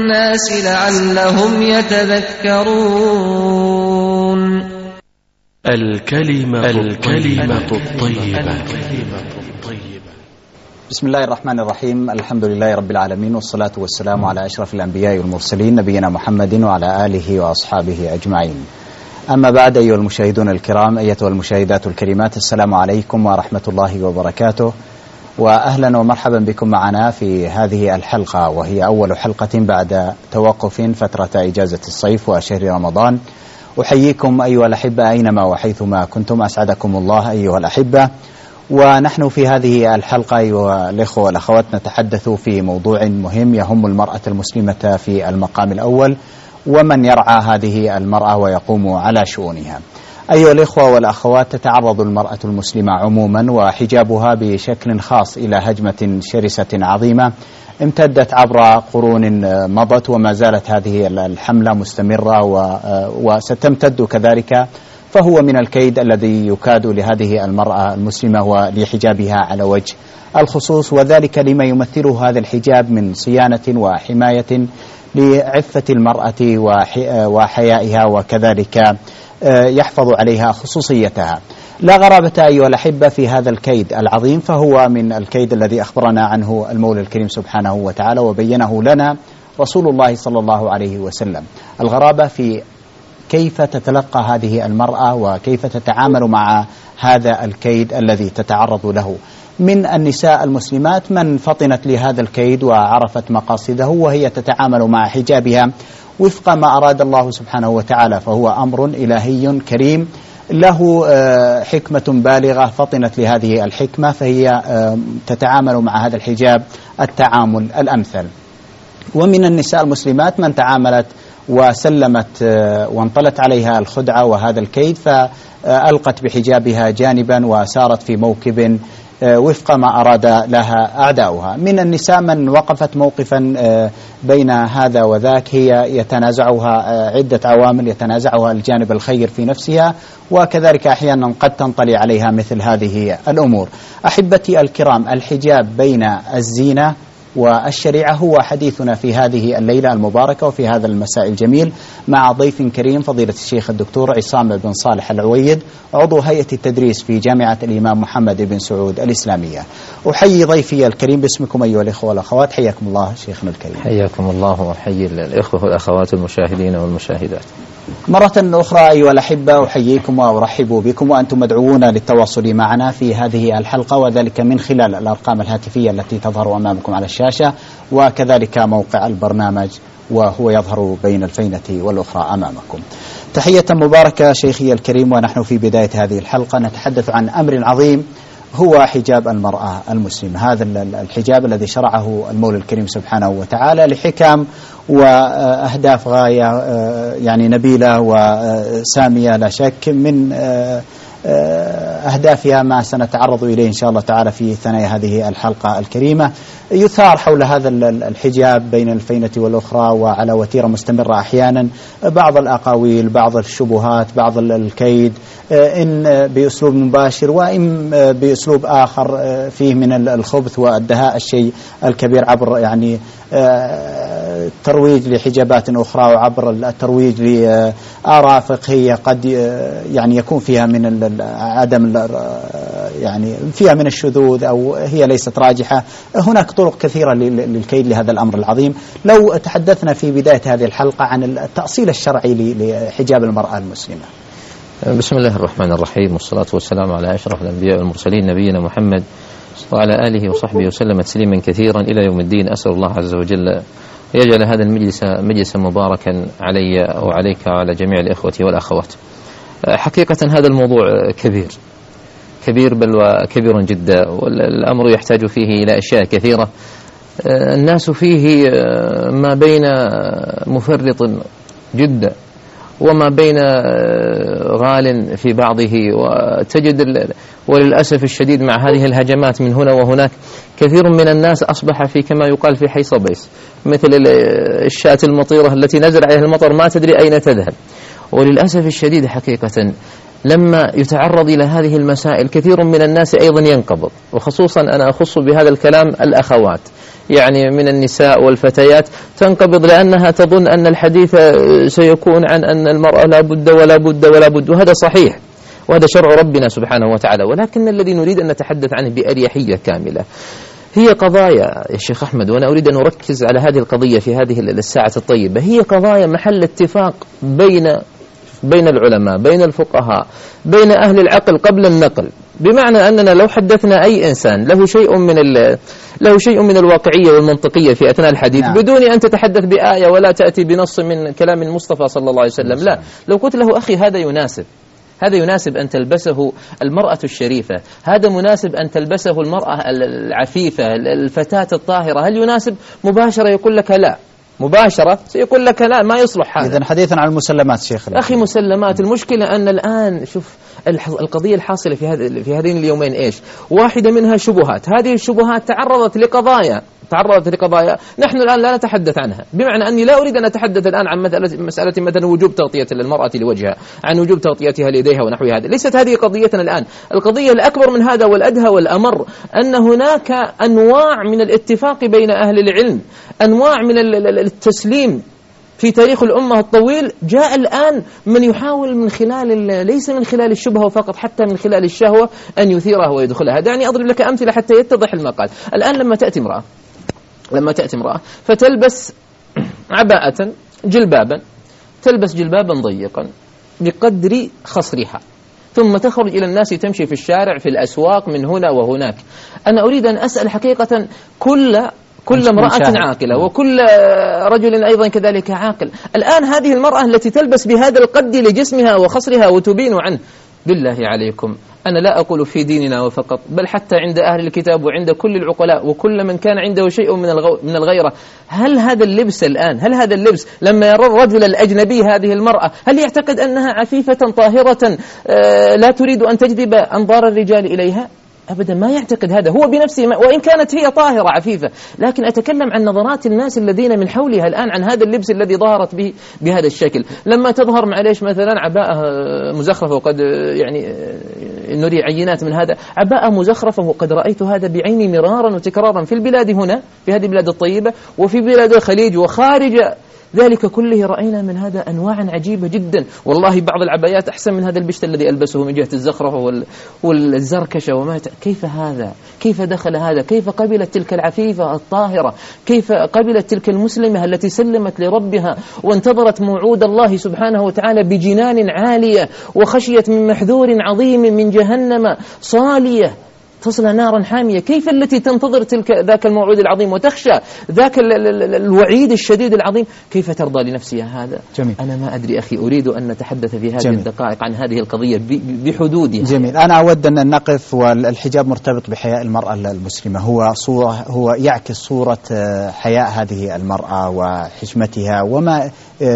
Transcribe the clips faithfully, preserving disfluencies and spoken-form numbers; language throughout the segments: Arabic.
الناس لعلهم يتذكرون. الكلمة الكلمة الطيبة. بسم الله الرحمن الرحيم. الحمد لله رب العالمين، والصلاة والسلام على أشرف الأنبياء والمرسلين نبينا محمد وعلى آله وأصحابه أجمعين. أما بعد، أيها المشاهدون الكرام، أيتها المشاهدات الكريمات، السلام عليكم ورحمة الله وبركاته، وأهلا ومرحبا بكم معنا في هذه الحلقة، وهي أول حلقة بعد توقف فترة إجازة الصيف وشهر رمضان. أحييكم أيها الأحبة أينما وحيثما كنتم، أسعدكم الله أيها الأحبة. ونحن في هذه الحلقة أيها الإخوة والأخوات نتحدث في موضوع مهم يهم المرأة المسلمة في المقام الأول، ومن يرعى هذه المرأة ويقوم على شؤونها. أيها الإخوة والأخوات، تتعرض المرأة المسلمة عموما وحجابها بشكل خاص إلى هجمة شرسة عظيمة امتدت عبر قرون مضت، وما زالت هذه الحملة مستمرة وستمتد كذلك. فهو من الكيد الذي يكاد لهذه المرأة المسلمة ولحجابها على وجه الخصوص، وذلك لما يمثله هذا الحجاب من صيانة وحماية لعفة المرأة وحيائها، وكذلك يحفظ عليها خصوصيتها. لا غرابة أيها الأحبة في هذا الكيد العظيم، فهو من الكيد الذي أخبرنا عنه المولى الكريم سبحانه وتعالى وبينه لنا رسول الله صلى الله عليه وسلم. الغرابة في كيف تتلقى هذه المرأة وكيف تتعامل مع هذا الكيد الذي تتعرض له. من النساء المسلمات من فطنت لهذا الكيد وعرفت مقاصده، وهي تتعامل مع حجابها وفق ما أراد الله سبحانه وتعالى، فهو أمر إلهي كريم له حكمة بالغة، فطنت لهذه الحكمة فهي تتعامل مع هذا الحجاب التعامل الأمثل. ومن النساء المسلمات من تعاملت وسلمت وانطلت عليها الخدعة وهذا الكيد، فألقت بحجابها جانبا وسارت في موكب وفق ما أراد لها أعداؤها. من النساء من وقفت موقفا بين هذا وذاك، هي يتنازعها عدة عوامل، يتنازعها الجانب الخير في نفسها، وكذلك أحيانا قد تنطلي عليها مثل هذه الأمور. أحبتي الكرام، الحجاب بين الزينة والشريعة هو حديثنا في هذه الليلة المباركة وفي هذا المساء الجميل، مع ضيف كريم فضيلة الشيخ الدكتور عصام بن صالح العويد، عضو هيئة التدريس في جامعة الإمام محمد بن سعود الإسلامية. أحيي ضيفي الكريم باسمكم أيها الإخوة والأخوات. حياكم الله شيخنا الكريم. حياكم الله، وحيي الإخوة والأخوات المشاهدين والمشاهدات مرة أخرى. أيها الأحبة، أحييكم وأرحب بكم، وأنتم مدعوون للتواصل معنا في هذه الحلقة، وذلك من خلال الأرقام الهاتفية التي تظهر أمامكم على الشاشة، وكذلك موقع البرنامج وهو يظهر بين الفينة والأخرى أمامكم. تحية مباركة شيخي الكريم، ونحن في بداية هذه الحلقة نتحدث عن أمر عظيم هو حجاب المرأة المسلمة. هذا الحجاب الذي شرعه المولى الكريم سبحانه وتعالى لحكم وأهداف غاية يعني نبيلة وسامية لا شك. من أهدافها ما سنتعرض إليه إن شاء الله تعالى في ثنايا هذه الحلقة الكريمة. يثار حول هذا الحجاب بين الفينة والأخرى وعلى وتيرة مستمرة أحيانا بعض الأقاويل، بعض الشبهات، بعض الكيد، إن بأسلوب مباشر وإن بأسلوب آخر فيه من الخبث والدهاء الشيء الكبير، عبر يعني ترويج لحجابات أخرى، وعبر الترويج لآراء فقهية قد يعني يكون فيها من عدم يعني فيها من الشذوذ أو هي ليست راجحة. هناك طرق كثيرة للكيد لهذا الأمر العظيم. لو تحدثنا في بداية هذه الحلقة عن التأصيل الشرعي لحجاب المرأة المسلمة. بسم الله الرحمن الرحيم، والصلاة والسلام على أشرف الأنبياء والمرسلين نبينا محمد وعلى آله وصحبه وسلم تسليما كثيرا إلى يوم الدين. أسأل الله عز وجل يجعل هذا المجلس مجلسا مباركا علي وعليك وعلى جميع الإخوة والأخوات. حقيقة هذا الموضوع كبير كبير بل وكبير جدا، والأمر يحتاج فيه إلى أشياء كثيرة. الناس فيه ما بين مفرط جدا وما بين غال في بعضه، وتجد وللأسف الشديد مع هذه الهجمات من هنا وهناك كثير من الناس أصبح في كما يقال في حيص بيس، مثل الشاة المطيرة التي نزل عليها المطر ما تدري أين تذهب. وللأسف الشديد حقيقة لما يتعرض إلى هذه المسائل كثير من الناس أيضا ينقبض، وخصوصا أنا أخص بهذا الكلام الأخوات، يعني من النساء والفتيات تنقبض لأنها تظن أن الحديث سيكون عن أن المرأة لا بد ولا بد ولا بد، وهذا صحيح وهذا شرع ربنا سبحانه وتعالى، ولكن الذي نريد أن نتحدث عنه بأريحية كاملة هي قضايا يا شيخ أحمد، وأنا أريد أن أركز على هذه القضية في هذه الساعة الطيبة، هي قضايا محل اتفاق بين بين العلماء، بين الفقهاء، بين أهل العقل قبل النقل، بمعنى أننا لو حدثنا أي إنسان له شيء من له شيء من الواقعية والمنطقية في أثناء الحديث نعم. بدون أن تتحدث بآية ولا تأتي بنص من كلام المصطفى صلى الله عليه وسلم، لا، لو قلت له أخي هذا يناسب هذا يناسب أن تلبسه المرأة الشريفة، هذا مناسب أن تلبسه المرأة العفيفة الفتاة الطاهرة، هل يناسب؟ مباشرة يقول لك لا، مباشرة سيقول لك لا ما يصلح هذا. إذن حديثا عن المسلمات شيخ أخي مسلمات، المشكلة أن الآن شوف القضية الحاصلة في هذا في هذين اليومين إيش؟ واحدة منها شبهات، هذه الشبهات تعرضت لقضايا تعرضت لقضايا نحن الآن لا نتحدث عنها، بمعنى أني لا أريد أن أتحدث الآن عن مسألة مثلا وجوب تغطية للمرأة لوجهها، عن وجوب تغطيتها ليديها ونحو هذا، ليست هذه قضيتنا الآن. القضية الأكبر من هذا والأدهى والأمر أن هناك أنواع من الاتفاق بين أهل العلم، أنواع من التسليم في تاريخ الأمة الطويل، جاء الآن من يحاول من خلال ليس من خلال الشبهة فقط، حتى من خلال الشهوة أن يثيرها ويدخلها. دعني أضرب لك أمثلة حتى يتضح المقال. الآن لما تأتي امرأة لما تأتي امرأة فتلبس عباءة جلبابا، تلبس جلبابا ضيقا بقدر خصرها، ثم تخرج إلى الناس تمشي في الشارع في الأسواق من هنا وهناك، أنا أريد أن أسأل حقيقة كل كل امرأة عاقلة وكل رجل أيضا كذلك عاقل، الآن هذه المرأة التي تلبس بهذا القد لجسمها وخصرها وتبين عنه، بالله عليكم أنا لا أقول في ديننا وفقط، بل حتى عند أهل الكتاب وعند كل العقلاء وكل من كان عنده شيء من الغو من الغيرة، هل هذا اللبس الآن هل هذا اللبس لما يرى الرجل الأجنبي هذه المرأة هل يعتقد أنها عفيفة طاهرة لا تريد أن تجذب أنظار الرجال إليها؟ أبدا ما يعتقد هذا هو بنفسه، وإن كانت هي طاهرة عفيفة، لكن أتكلم عن نظرات الناس الذين من حولها الآن عن هذا اللبس الذي ظهرت به بهذا الشكل. لما تظهر معليش مثلا عباءة مزخرفة، وقد يعني نري عينات من هذا، عباءة مزخرفة، وقد رأيت هذا بعيني مرارا وتكرارا في البلاد هنا في هذه البلاد الطيبة وفي بلاد الخليج وخارج ذلك كله، رأينا من هذا أنواعا عجيبة جدا، والله بعض العبايات أحسن من هذا البشت الذي ألبسه من جهة الزخرفة والزركشة وما كيف هذا؟ كيف دخل هذا؟ كيف قبلت تلك العفيفة الطاهرة؟ كيف قبلت تلك المسلمة التي سلمت لربها وانتظرت موعود الله سبحانه وتعالى بجنان عالية وخشيت من محذور عظيم من جهنم صالية تصل نارا حامية؟ كيف التي تنتظر تلك ذاك الموعود العظيم وتخشى ذاك الوعيد الشديد العظيم، كيف ترضى لنفسها هذا؟ جميل. أنا ما أدري أخي، أريد أن نتحدث في هذه جميل. الدقائق عن هذه القضية بحدودها. جميل. أنا أود أن نقف، والحجاب مرتبط بحياء المرأة المسلمة، هو صورة هو يعكس صورة حياء هذه المرأة وحشمتها وما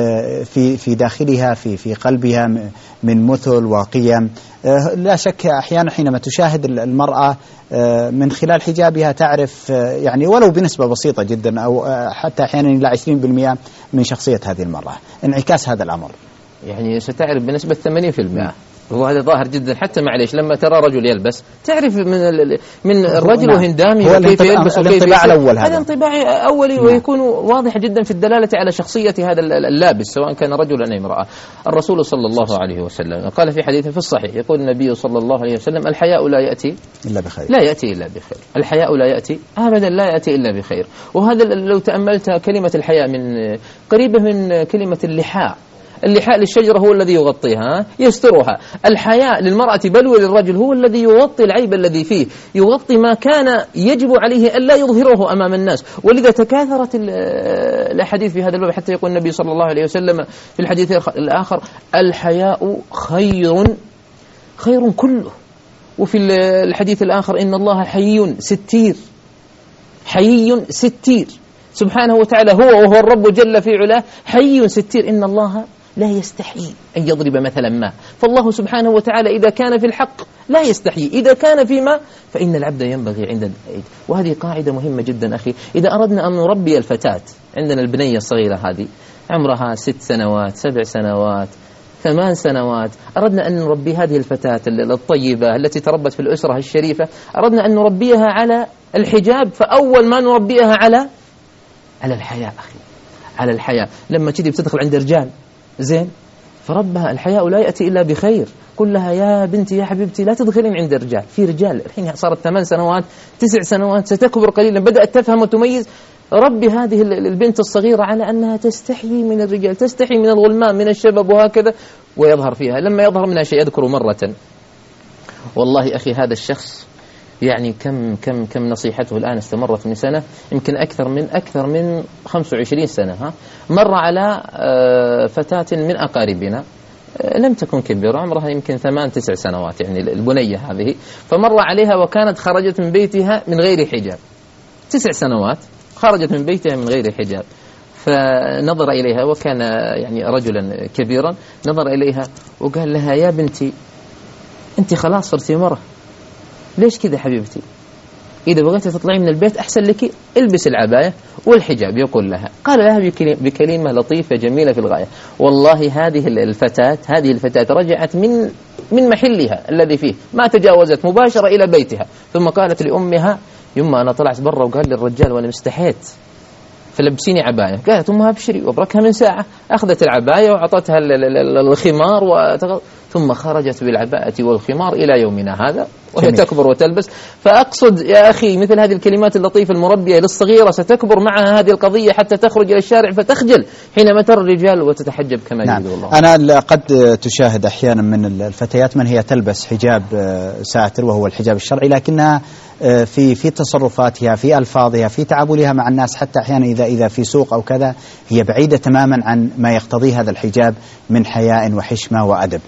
في في داخلها في في قلبها من مثل وقيم. لا شك أحيانا حينما تشاهد المرأة من خلال حجابها تعرف يعني ولو بنسبة بسيطة جدا أو حتى أحيانا إلى عشرين بالمئة من شخصية هذه المرأة، انعكاس هذا الأمر يعني ستعرف بنسبة ثمانين بالمئة. وهذا ظاهر جدا، حتى معليش لما ترى رجل يلبس تعرف من من الرجل وهندامه وكيف يلبس وكيف يلبس، هذا انطباع أولي ويكون واضح جدا في الدلالة على شخصية هذا اللابس سواء كان رجلا أو امرأة. الرسول صلى الله عليه وسلم قال في حديث في الصحيح، يقول النبي صلى الله عليه وسلم: الحياء لا يأتي إلا بخير، لا يأتي إلا بخير. الحياء لا يأتي أبدا، لا يأتي إلا بخير. وهذا لو تأملت كلمة الحياء من قريبة من كلمة اللحاء. اللحاء للشجرة هو الذي يغطيها يسترها، الحياء للمرأة بل وللرجل هو الذي يغطي العيب الذي فيه، يغطي ما كان يجب عليه ألا يظهره أمام الناس. ولذا تكاثرت الأحاديث في هذا الباب، حتى يقول النبي صلى الله عليه وسلم في الحديث الآخر: الحياء خير خير كله. وفي الحديث الآخر: إن الله حيي ستير، حيي ستير سبحانه وتعالى، هو وهو الرب جل في علاه حي ستير، إن الله لا يستحيي أن يضرب مثلا ما. فالله سبحانه وتعالى إذا كان في الحق لا يستحيي، إذا كان فيما فإن العبد ينبغي عند. وهذه قاعدة مهمة جدا أخي. إذا أردنا أن نربي الفتاة، عندنا البنية الصغيرة هذه عمرها ست سنوات سبع سنوات ثمان سنوات أردنا أن نربي هذه الفتاة الطيبة التي تربت في الأسرة الشريفة، أردنا أن نربيها على الحجاب، فأول ما نربيها على على الحياء أخي، على الحياء. لما تجي بتدخل عند رجال زين فربها الحياء لا يأتي إلا بخير، قل لها يا بنتي يا حبيبتي لا تدخلين عند الرجال، في رجال الحين صارت ثمان سنوات تسع سنوات ستكبر قليلا، بدأت تفهم وتميز. ربي هذه البنت الصغيرة على أنها تستحي من الرجال، تستحي من الغلمان من الشباب وهكذا، ويظهر فيها لما يظهر منها شيء. أذكر مرة والله أخي هذا الشخص يعني كم كم كم نصيحته الآن استمرت من سنة، يمكن أكثر من أكثر من خمسة وعشرين سنة. ها مر على فتاة من أقاربنا لم تكن كبيرة، عمرها يمكن ثمان تسع سنوات، يعني البنية هذه، فمر عليها وكانت خرجت من بيتها من غير حجاب، تسع سنوات خرجت من بيتها من غير حجاب. فنظر إليها وكان يعني رجلا كبيرا، نظر إليها وقال لها يا بنتي أنت خلاص صرتي مرة، ليش كذا حبيبتي؟ إذا بغيت تطلعي من البيت أحسن لك البس العباية والحجاب. يقول لها، قال لها بكلمة لطيفة جميلة في الغاية، والله هذه الفتاة هذه الفتاة رجعت من من محلها الذي فيه، ما تجاوزت مباشرة إلى بيتها، ثم قالت لأمها يما أنا طلعت برا وقال للرجال وأنا مستحيت فلبسيني عباية. قالت أمها ابشري، وبركها من ساعة أخذت العباية وعطتها الخمار وتغ... ثم خرجت بالعباءة والخمار إلى يومنا هذا وهي تكبر وتلبس. فأقصد يا أخي مثل هذه الكلمات اللطيفة المربية للصغيرة ستكبر معها هذه القضية حتى تخرج إلى الشارع فتخجل حينما ترى الرجال وتتحجب كما نعم. يريد الله. أنا قد تشاهد أحيانا من الفتيات من هي تلبس حجاب ساتر وهو الحجاب الشرعي، لكنها في في تصرفاتها في ألفاظها في تعاملها مع الناس، حتى أحيانا إذا إذا في سوق أو كذا هي بعيدة تماما عن ما يقتضيه هذا الحجاب من حياء وحشمة وأدب.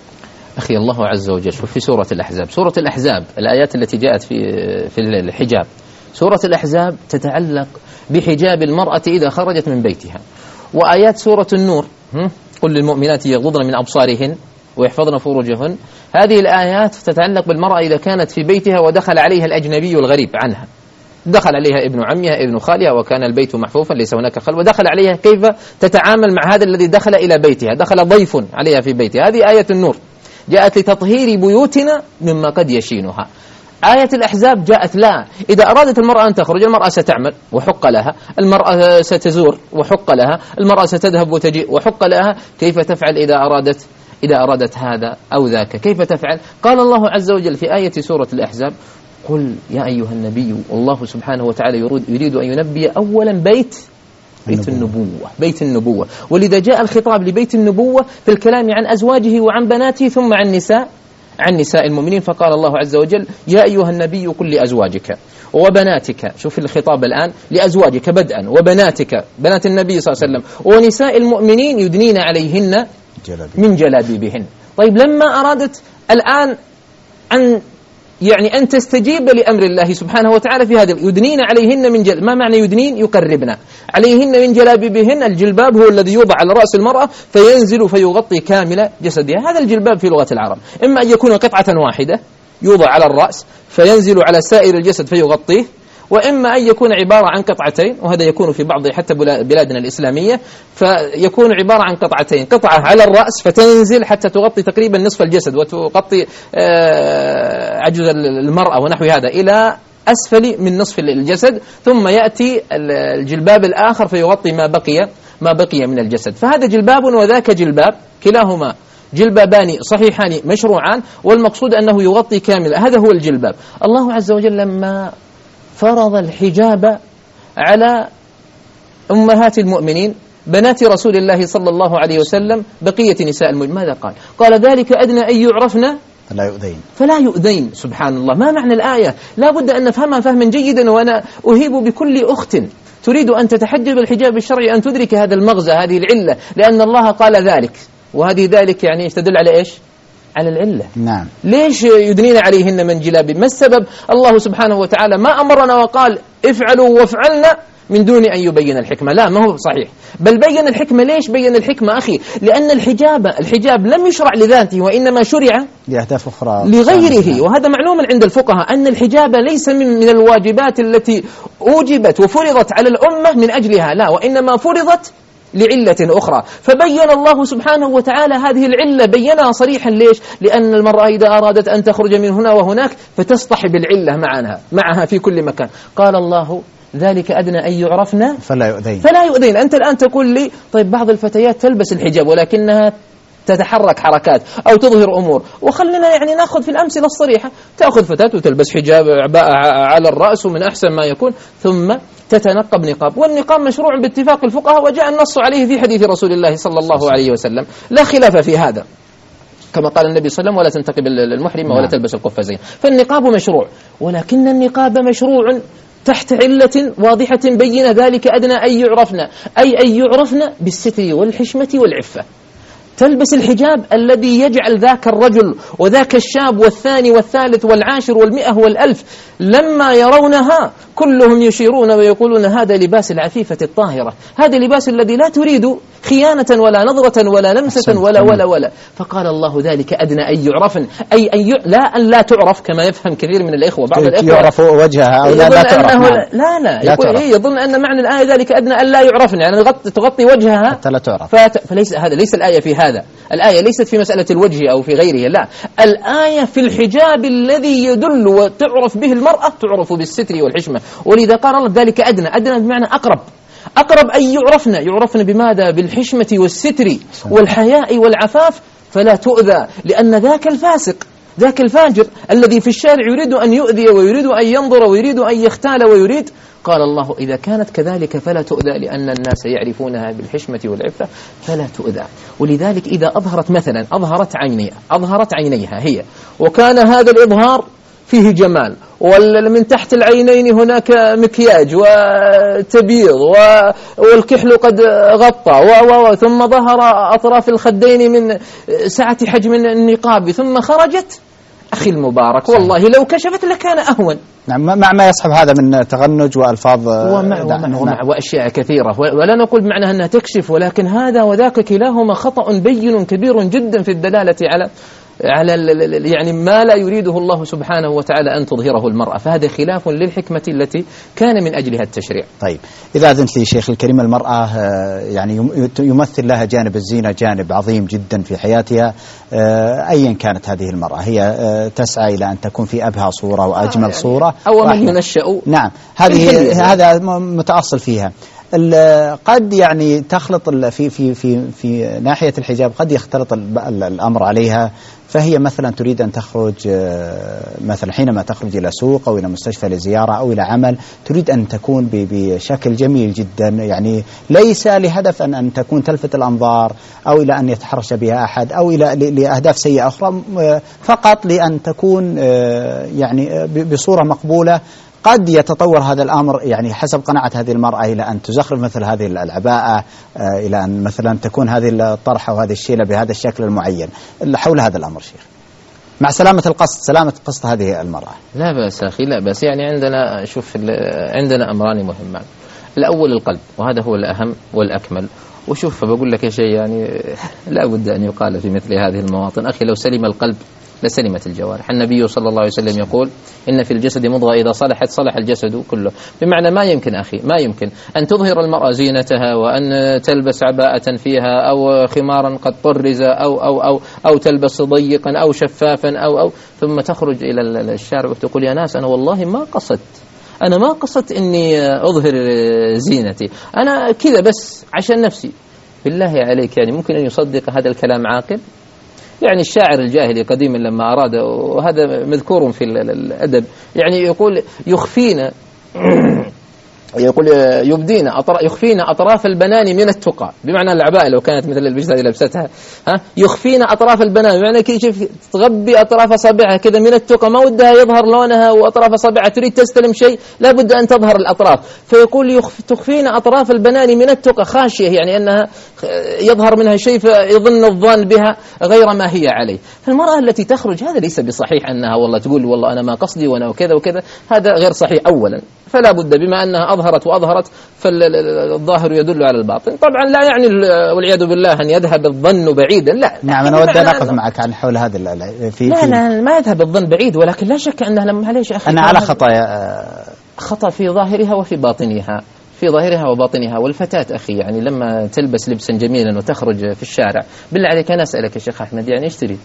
أخي الله عز وجل في سورة الأحزاب، سورة الأحزاب الآيات التي جاءت في في الحجاب، سورة الأحزاب تتعلق بحجاب المرأة إذا خرجت من بيتها. وآيات سورة النور قل للمؤمنات يغضضن من أبصارهن ويحفظن فروجهن، هذه الآيات تتعلق بالمرأة إذا كانت في بيتها ودخل عليها الأجنبي الغريب عنها، دخل عليها ابن عمها ابن خالها وكان البيت محفوفا ليس هناك خلوة، ودخل عليها كيف تتعامل مع هذا الذي دخل إلى بيتها، دخل ضيف عليها في بيتها. هذه آية النور جاءت لتطهير بيوتنا مما قد يشينها. آية الأحزاب جاءت لا، إذا أرادت المرأة أن تخرج المرأة ستعمل وحق لها، المرأة ستزور وحق لها، المرأة ستذهب وتجيء وحق لها، كيف تفعل إذا أرادت إذا أرادت هذا أو ذاك، كيف تفعل؟ قال الله عز وجل في آية سورة الأحزاب قل يا أيها النبي، والله سبحانه وتعالى يريد أن ينبي أولا بيت بيت النبوة بيت النبوة ولذا جاء الخطاب لبيت النبوة في الكلام عن أزواجه وعن بناته ثم عن نساء عن نساء المؤمنين. فقال الله عز وجل يا أيها النبي قل لأزواجك وبناتك، شوف الخطاب الآن لأزواجك بدءا، وبناتك بنات النبي صلى الله عليه وسلم، ونساء المؤمنين يدنين عليهن من جلابيبهن. طيب لما أرادت الآن أن يعني أن تستجيب لأمر الله سبحانه وتعالى في هذا، يدنين عليهن من جل... ما معنى يدنين؟ يقربنا عليهن من جلابيبهن. الجلباب هو الذي يوضع على رأس المرأة فينزل فيغطي كامل جسدها. هذا الجلباب في لغة العرب إما أن يكون قطعة واحدة يوضع على الرأس فينزل على سائر الجسد فيغطيه، وإما أن يكون عبارة عن قطعتين، وهذا يكون في بعض حتى بلادنا الإسلامية، فيكون عبارة عن قطعتين، قطعة على الرأس فتنزل حتى تغطي تقريبا نصف الجسد وتغطي عجز المرأة ونحو هذا إلى أسفل من نصف الجسد، ثم يأتي الجلباب الآخر فيغطي ما بقي ما بقي من الجسد. فهذا جلباب وذاك جلباب، كلاهما جلبابان صحيحان مشروعان، والمقصود أنه يغطي كامل. هذا هو الجلباب. الله عز وجل لما فرض الحجاب على أمهات المؤمنين بنات رسول الله صلى الله عليه وسلم بقية نساء المؤمنين، ماذا قال؟ قال ذلك أدنى أن يعرفن فلا يؤذين فلا يؤذين. سبحان الله، ما معنى الآية؟ لا بد أن نفهمها فهما جيدا، وأنا أهيب بكل أخت تريد أن تتحجب الحجاب الشرعي أن تدرك هذا المغزى، هذه العلة، لأن الله قال ذلك، وهذه ذلك يعني تدل على إيش؟ على العلة. نعم. ليش يدنين عليهن من جلاب؟ ما السبب؟ الله سبحانه وتعالى ما أمرنا وقال افعلوا وافعلنا من دون أن يبين الحكمة، لا، ما هو صحيح، بل بين الحكمة. ليش بين الحكمة أخي؟ لأن الحجاب الحجاب لم يشرع لذاته، وإنما شرع لأهداف أخرى لغيره، وهذا معلوم عند الفقهاء أن الحجاب ليس من, من الواجبات التي أوجبت وفرضت على الأمة من أجلها، لا، وإنما فرضت لعلة أخرى، فبين الله سبحانه وتعالى هذه العلة، بينها صريحا. ليش؟ لأن المرأة إذا أرادت أن تخرج من هنا وهناك فتصطحب العلة معها معها في كل مكان. قال الله ذلك أدنى أن يعرفنا فلا يؤذين فلا يؤذين. أنت الآن تقول لي طيب بعض الفتيات تلبس الحجاب ولكنها تتحرك حركات أو تظهر أمور، وخلنا يعني نأخذ في الأمثلة الصريحة. تأخذ فتاة وتلبس حجاب عباءة على الرأس ومن أحسن ما يكون، ثم تتنقب نقاب، والنقاب مشروع باتفاق الفقهاء وجاء النص عليه في حديث رسول الله صلى الله عليه وسلم، لا خلاف في هذا، كما قال النبي صلى الله عليه وسلم: ولا تنتقب المحرمة ولا تلبس القفازين. فالنقاب مشروع، ولكن النقاب مشروع تحت علة واضحة بينة، ذلك أدنى أن يعرفنا، أي أن يعرفنا بالستر والحشمة والعفة. تلبس الحجاب الذي يجعل ذاك الرجل وذاك الشاب والثاني والثالث والعاشر والمئة والألف لما يرونها كلهم يشيرون ويقولون هذا لباس العفيفة الطاهرة، هذا لباس الذي لا تريد خيانة ولا نظرة ولا لمسة ولا ولا ولا. فقال الله ذلك أدنى أن يعرفن، أي أن ي... لا أن لا تعرف كما يفهم كثير من الإخوة. بعض الإخوة يعرف وجهها أو لا, لا تعرف. لا لا, لا. لا يقول إيه يظن أن معنى الآية ذلك أدنى أن لا يعرفن، يعني تغطي وجهها حتى لا تعرف. فت... فليس هذا ليس الآية في هذا. الآية ليست في مسألة الوجه أو في غيره، لا، الآية في الحجاب الذي يدل وتعرف به المرأة، تعرف بالستر والحشمة. ولذا قال الله ذلك أدنى، أدنى بمعنى أقرب، أقرب أن يعرفن، يعرفن بماذا؟ بالحشمة والستر والحياء والعفاف، فلا تؤذى، لأن ذاك الفاسق ذاك الفاجر الذي في الشارع يريد أن يؤذي ويريد أن ينظر ويريد أن يختال ويريد، قال الله إذا كانت كذلك فلا تؤذى، لأن الناس يعرفونها بالحشمة والعفة فلا تؤذى. ولذلك إذا أظهرت مثلا أظهرت عينيها أظهرت عينيها هي، وكان هذا الإظهار فيه جمال، ومن تحت العينين هناك مكياج وتبييض والكحل قد غطى، ثم ظهر أطراف الخدين من سعة حجم النقاب، ثم خرجت، أخي المبارك والله لو كشفت لكان أهون. نعم، مع ما يصحب هذا من تغنج وألفاظ ومع ومع ومع وأشياء كثيرة، ولا نقول بمعنى أنها تكشف، ولكن هذا وذاك كلاهما خطأ بين كبير جدا في الدلالة على على يعني ما لا يريده الله سبحانه وتعالى أن تظهره المرأة، فهذا خلاف للحكمة التي كان من أجلها التشريع. طيب، إذا أذنت لي شيخ الكريم، المرأة يعني يمثل لها جانب الزينة، جانب عظيم جدا في حياتها، أيا كانت هذه المرأة، هي تسعى إلى أن تكون في أبهى صورة وأجمل يعني صورة، أو من ينشأ. نعم، هذه هذا متأصل فيها. قد يعني تخلط في في في في ناحية الحجاب، قد يختلط الأمر عليها، فهي مثلا تريد أن تخرج، مثلا حينما تخرج إلى سوق أو إلى مستشفى لزيارة أو إلى عمل، تريد أن تكون بشكل جميل جدا، يعني ليس لهدف أن أن تكون تلفت الأنظار أو إلى أن يتحرش بها أحد أو إلى لأهداف سيئة أخرى، فقط لأن تكون يعني بصورة مقبولة. قد يتطور هذا الأمر يعني حسب قناعة هذه المرأة إلى أن تزخرف مثل هذه العباءة، إلى أن مثلا تكون هذه الطرحة وهذه الشيلة بهذا الشكل المعين. حول هذا الأمر شيخ، مع سلامة القصد، سلامة قصد هذه المرأة. لا بأس أخي، لا بأس. يعني عندنا شوف عندنا أمران مهمان، الأول القلب، وهذا هو الأهم والأكمل. وشوف بقول لك شيء يعني لا بد أن يقال في مثل هذه المواطن، أخي لو سلم القلب لسلمت الجوارح. النبي صلى الله عليه وسلم يقول إن في الجسد مضغة إذا صلحت صلح الجسد كله، بمعنى ما يمكن أخي ما يمكن أن تظهر المرأة زينتها وأن تلبس عباءة فيها أو خمارا قد طرز أو أو أو أو تلبس ضيقا أو شفافا أو أو ثم تخرج إلى الشارع وتقول يا ناس أنا والله ما قصدت أنا ما قصدت إني أظهر زينتي، أنا كذا بس عشان نفسي. بالله عليك يعني ممكن أن يصدق هذا الكلام عاقل؟ يعني الشاعر الجاهلي قديما لما أراد، وهذا مذكور في الأدب، يعني يقول يخفينا يقول يبدينا أطراف يخفينا أطراف البنان من التقى، بمعنى العباءة لو كانت مثل البجدة اللي لبستها، ها يخفينا أطراف البنان، بمعنى كيف تغبي أطراف أصابعها كذا من التقى، ما ودها يظهر لونها وأطراف أصابعها، تريد تستلم شيء لا بد أن تظهر الأطراف، فيقول يخف تخفينا أطراف البنان من التقى، خاشية يعني أنها يظهر منها شيء فيظن الظان بها غير ما هي عليه. فالمرأة التي تخرج هذا ليس بصحيح أنها والله تقول والله أنا ما قصدي وأنا وكذا وكذا، هذا غير صحيح أولا، فلا بد بما أنها أظهرت وأظهرت فالظاهر يدل على الباطن. طبعا لا يعني والعياذ بالله أن يذهب الظن بعيدا، لا. نعم، أنا أود أن أقف معك عن حول هذا في لا لا ما يذهب الظن بعيد، ولكن لا شك أنها لما معليش أخي أنا على خطأ خطأ في ظاهرها وفي باطنها. في ظاهرها وباطنها. والفتاة أخي يعني لما تلبس لبسا جميلا وتخرج في الشارع، بالله عليك أنا أسألك يا شيخ أحمد، يعني إيش تريد؟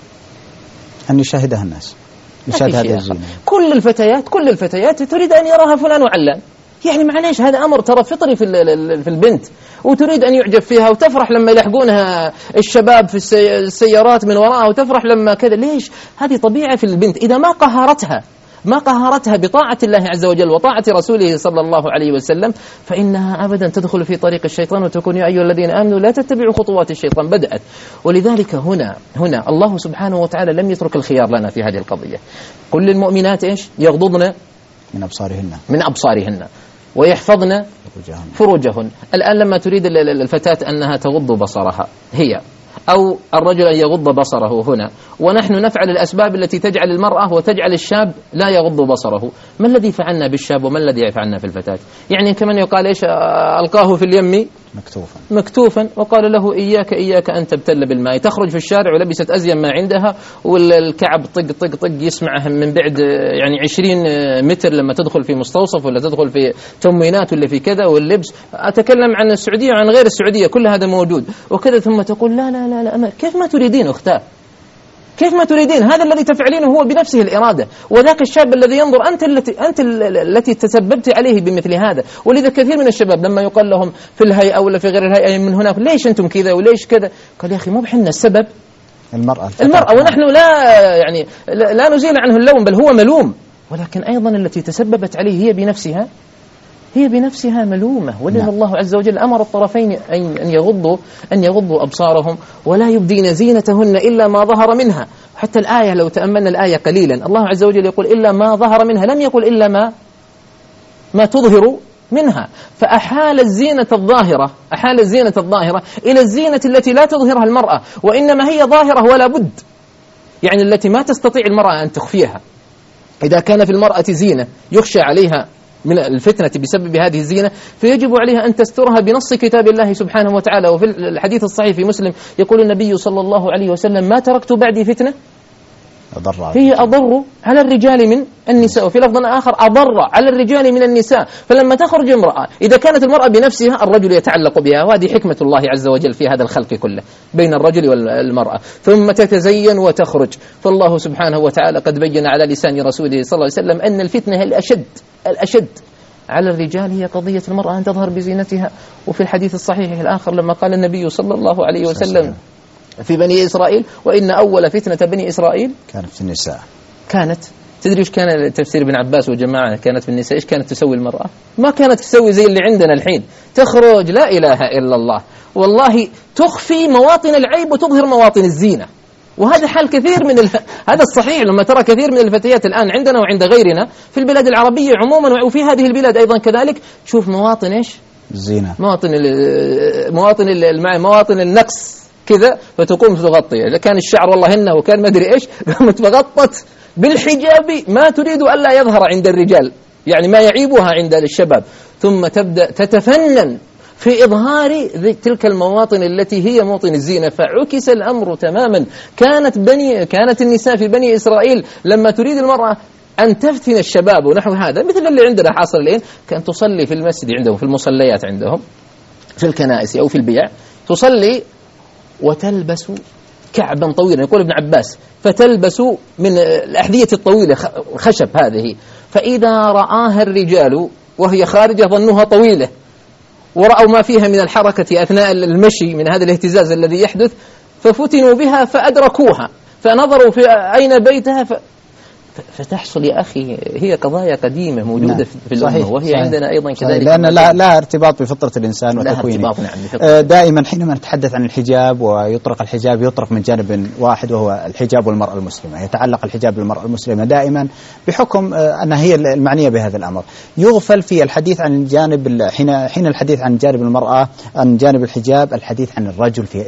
أن يشاهدها الناس، يشاهد هذه الزينة. كل الفتيات كل الفتيات تريد أن يراها فلان وعلان، يعني معليش هذا أمر ترى فطري في في البنت، وتريد أن يعجب فيها وتفرح لما يلحقونها الشباب في السيارات من وراءها وتفرح لما كذا. ليش؟ هذه طبيعة في البنت. إذا ما قهرتها ما قهرتها بطاعة الله عز وجل وطاعة رسوله صلى الله عليه وسلم، فإنها أبدا تدخل في طريق الشيطان وتكون يا أيها الذين آمنوا لا تتبعوا خطوات الشيطان. بدأت. ولذلك هنا هنا الله سبحانه وتعالى لم يترك الخيار لنا في هذه القضية. كل المؤمنات إيش؟ يغضضن من أبصارهن من أبصارهن ويحفظن فروجهن. الآن لما تريد الفتاة أنها تغض بصرها هي أو الرجل أن يغض بصره هنا، ونحن نفعل الأسباب التي تجعل المرأة وتجعل الشاب لا يغض بصره، ما الذي فعلنا بالشاب وما الذي فعلنا في الفتاة؟ يعني كمن يقال إيش؟ ألقاه في اليم مكتوفا مكتوفا وقال له إياك إياك أن تبتل بالماء. تخرج في الشارع ولبست أزين ما عندها والكعب طق طق طق يسمعها من بعد يعني عشرين متر لما تدخل في مستوصف ولا تدخل في تموينات ولا في كذا. واللبس أتكلم عن السعودية وعن غير السعودية، كل هذا موجود وكذا. ثم تقول لا لا لا, لا كيف ما تريدين أختاه؟ كيف ما تريدين؟ هذا الذي تفعلينه هو بنفسه الإرادة، وذاك الشاب الذي ينظر أنت التي أنت التي تسببت عليه بمثل هذا. ولذا كثير من الشباب لما يقال لهم في الهيئة ولا في غير الهيئة من هناك ليش أنتم كذا وليش كذا، قال يا أخي مو بحنا السبب، المرأة المرأة ونحن لا يعني لا نزيل عنه اللوم بل هو ملوم، ولكن أيضا التي تسببت عليه هي بنفسها هي بنفسها ملومة. ولذا الله عز وجل أمر الطرفين أن يغضوا أن يغضوا أبصارهم ولا يبدين زينتهن إلا ما ظهر منها. حتى الآية لو تأملنا الآية قليلا الله عز وجل يقول إلا ما ظهر منها، لم يقل إلا ما ما تظهر منها. فأحال الزينة الظاهرة أحال الزينة الظاهرة إلى الزينة التي لا تظهرها المرأة، وإنما هي ظاهرة ولا بد، يعني التي ما تستطيع المرأة أن تخفيها. إذا كان في المرأة زينة يخشى عليها من الفتنة بسبب هذه الزينة فيجب عليها أن تسترها بنص كتاب الله سبحانه وتعالى. وفي الحديث الصحيح في مسلم يقول النبي صلى الله عليه وسلم ما تركت بعدي فتنة هي أضر على الرجال من النساء، وفي لفظ آخر أضر على الرجال من النساء. فلما تخرج امرأة إذا كانت المرأة بنفسها الرجل يتعلق بها، وهذه حكمة الله عز وجل في هذا الخلق كله بين الرجل والمرأة، ثم تتزين وتخرج. فالله سبحانه وتعالى قد بين على لسان رسوله صلى الله عليه وسلم أن الفتنة الأشد الأشد على الرجال هي قضية المرأة أن تظهر بزينتها. وفي الحديث الصحيح الآخر لما قال النبي صلى الله عليه وسلم في بني إسرائيل وإن أول فتنة بني إسرائيل كانت في النساء. كانت تدري إيش كان تفسير ابن عباس وجماعة كانت في النساء؟ إيش كانت تسوي المرأة؟ ما كانت تسوي زي اللي عندنا الحين، تخرج لا إله إلا الله والله تخفي مواطن العيب وتظهر مواطن الزينة. وهذا حال كثير من الف... هذا الصحيح لما ترى كثير من الفتيات الآن عندنا وعند غيرنا في البلاد العربية عموما وفي هذه البلاد أيضا كذلك، تشوف مواطن إيش؟ الزينة، مواطن ال... مواطن ال... مواطن النقص كذا، فتقوم تغطي. إذا كان الشعر والله هنا وكان ما أدري إيش قامت تغطت بالحجاب ما تريد ألا يظهر عند الرجال، يعني ما يعيبها عند الشباب، ثم تبدأ تتفنن في إظهار تلك المواطن التي هي موطن الزينة. فعكس الأمر تماما. كانت بني كانت النساء في بني إسرائيل لما تريد المرأة أن تفتن الشباب ونحو هذا مثل اللي عندنا حاصل الآن، كان تصلي في المسجد عندهم في المصليات عندهم في الكنائس أو في البيع، تصلي وتلبس كعبا طويلا يقول ابن عباس فتلبس من الأحذية الطويلة خشب هذه، فإذا رآها الرجال وهي خارجة ظنوها طويلة ورأوا ما فيها من الحركة أثناء المشي من هذا الاهتزاز الذي يحدث ففتنوا بها فأدركوها فنظروا في أين بيتها ف... فتحصل يا أخي هي قضايا قديمة موجودة نعم. في الأمة وهي صحيح. عندنا أيضا كذلك لأن لا, لا ارتباط بفطرة الإنسان وتكوينه. نعم. دائما حينما نتحدث عن الحجاب ويطرق الحجاب يطرق من جانب واحد وهو الحجاب والمرأة المسلمة، يتعلق الحجاب بالمرأة المسلمة دائما بحكم أنها هي المعنية بهذا الأمر. يغفل في الحديث عن الجانب حين حين الحديث عن جانب المرأة عن جانب الحجاب الحديث عن الرجل في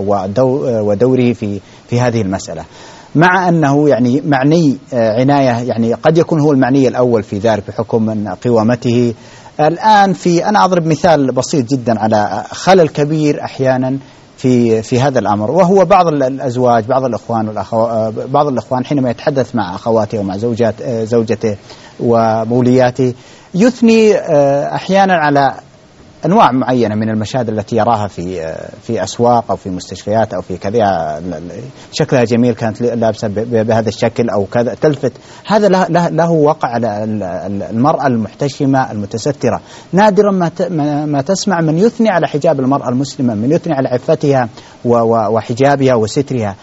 ودوره في في هذه المسألة، مع أنه يعني معني عناية، يعني قد يكون هو المعني الأول في ذلك بحكم من قوامته. الآن في أنا أضرب مثال بسيط جدا على خلل كبير أحيانا في في هذا الأمر، وهو بعض الأزواج بعض الأخوان والأخو بعض الأخوان حينما يتحدث مع أخواته ومع زوجات زوجته ومولياته يثني أحيانا على أنواع معينة من المشاهد التي يراها في في أسواق أو في مستشفيات أو في كذا، شكلها جميل كانت لابسة بهذا الشكل أو كذا تلفت. هذا له, له وقع على المرأة المحتشمة المتسترة. نادرا ما ما تسمع من يثني على حجاب المرأة المسلمة، من يثني على عفتها وحجابها وسترها.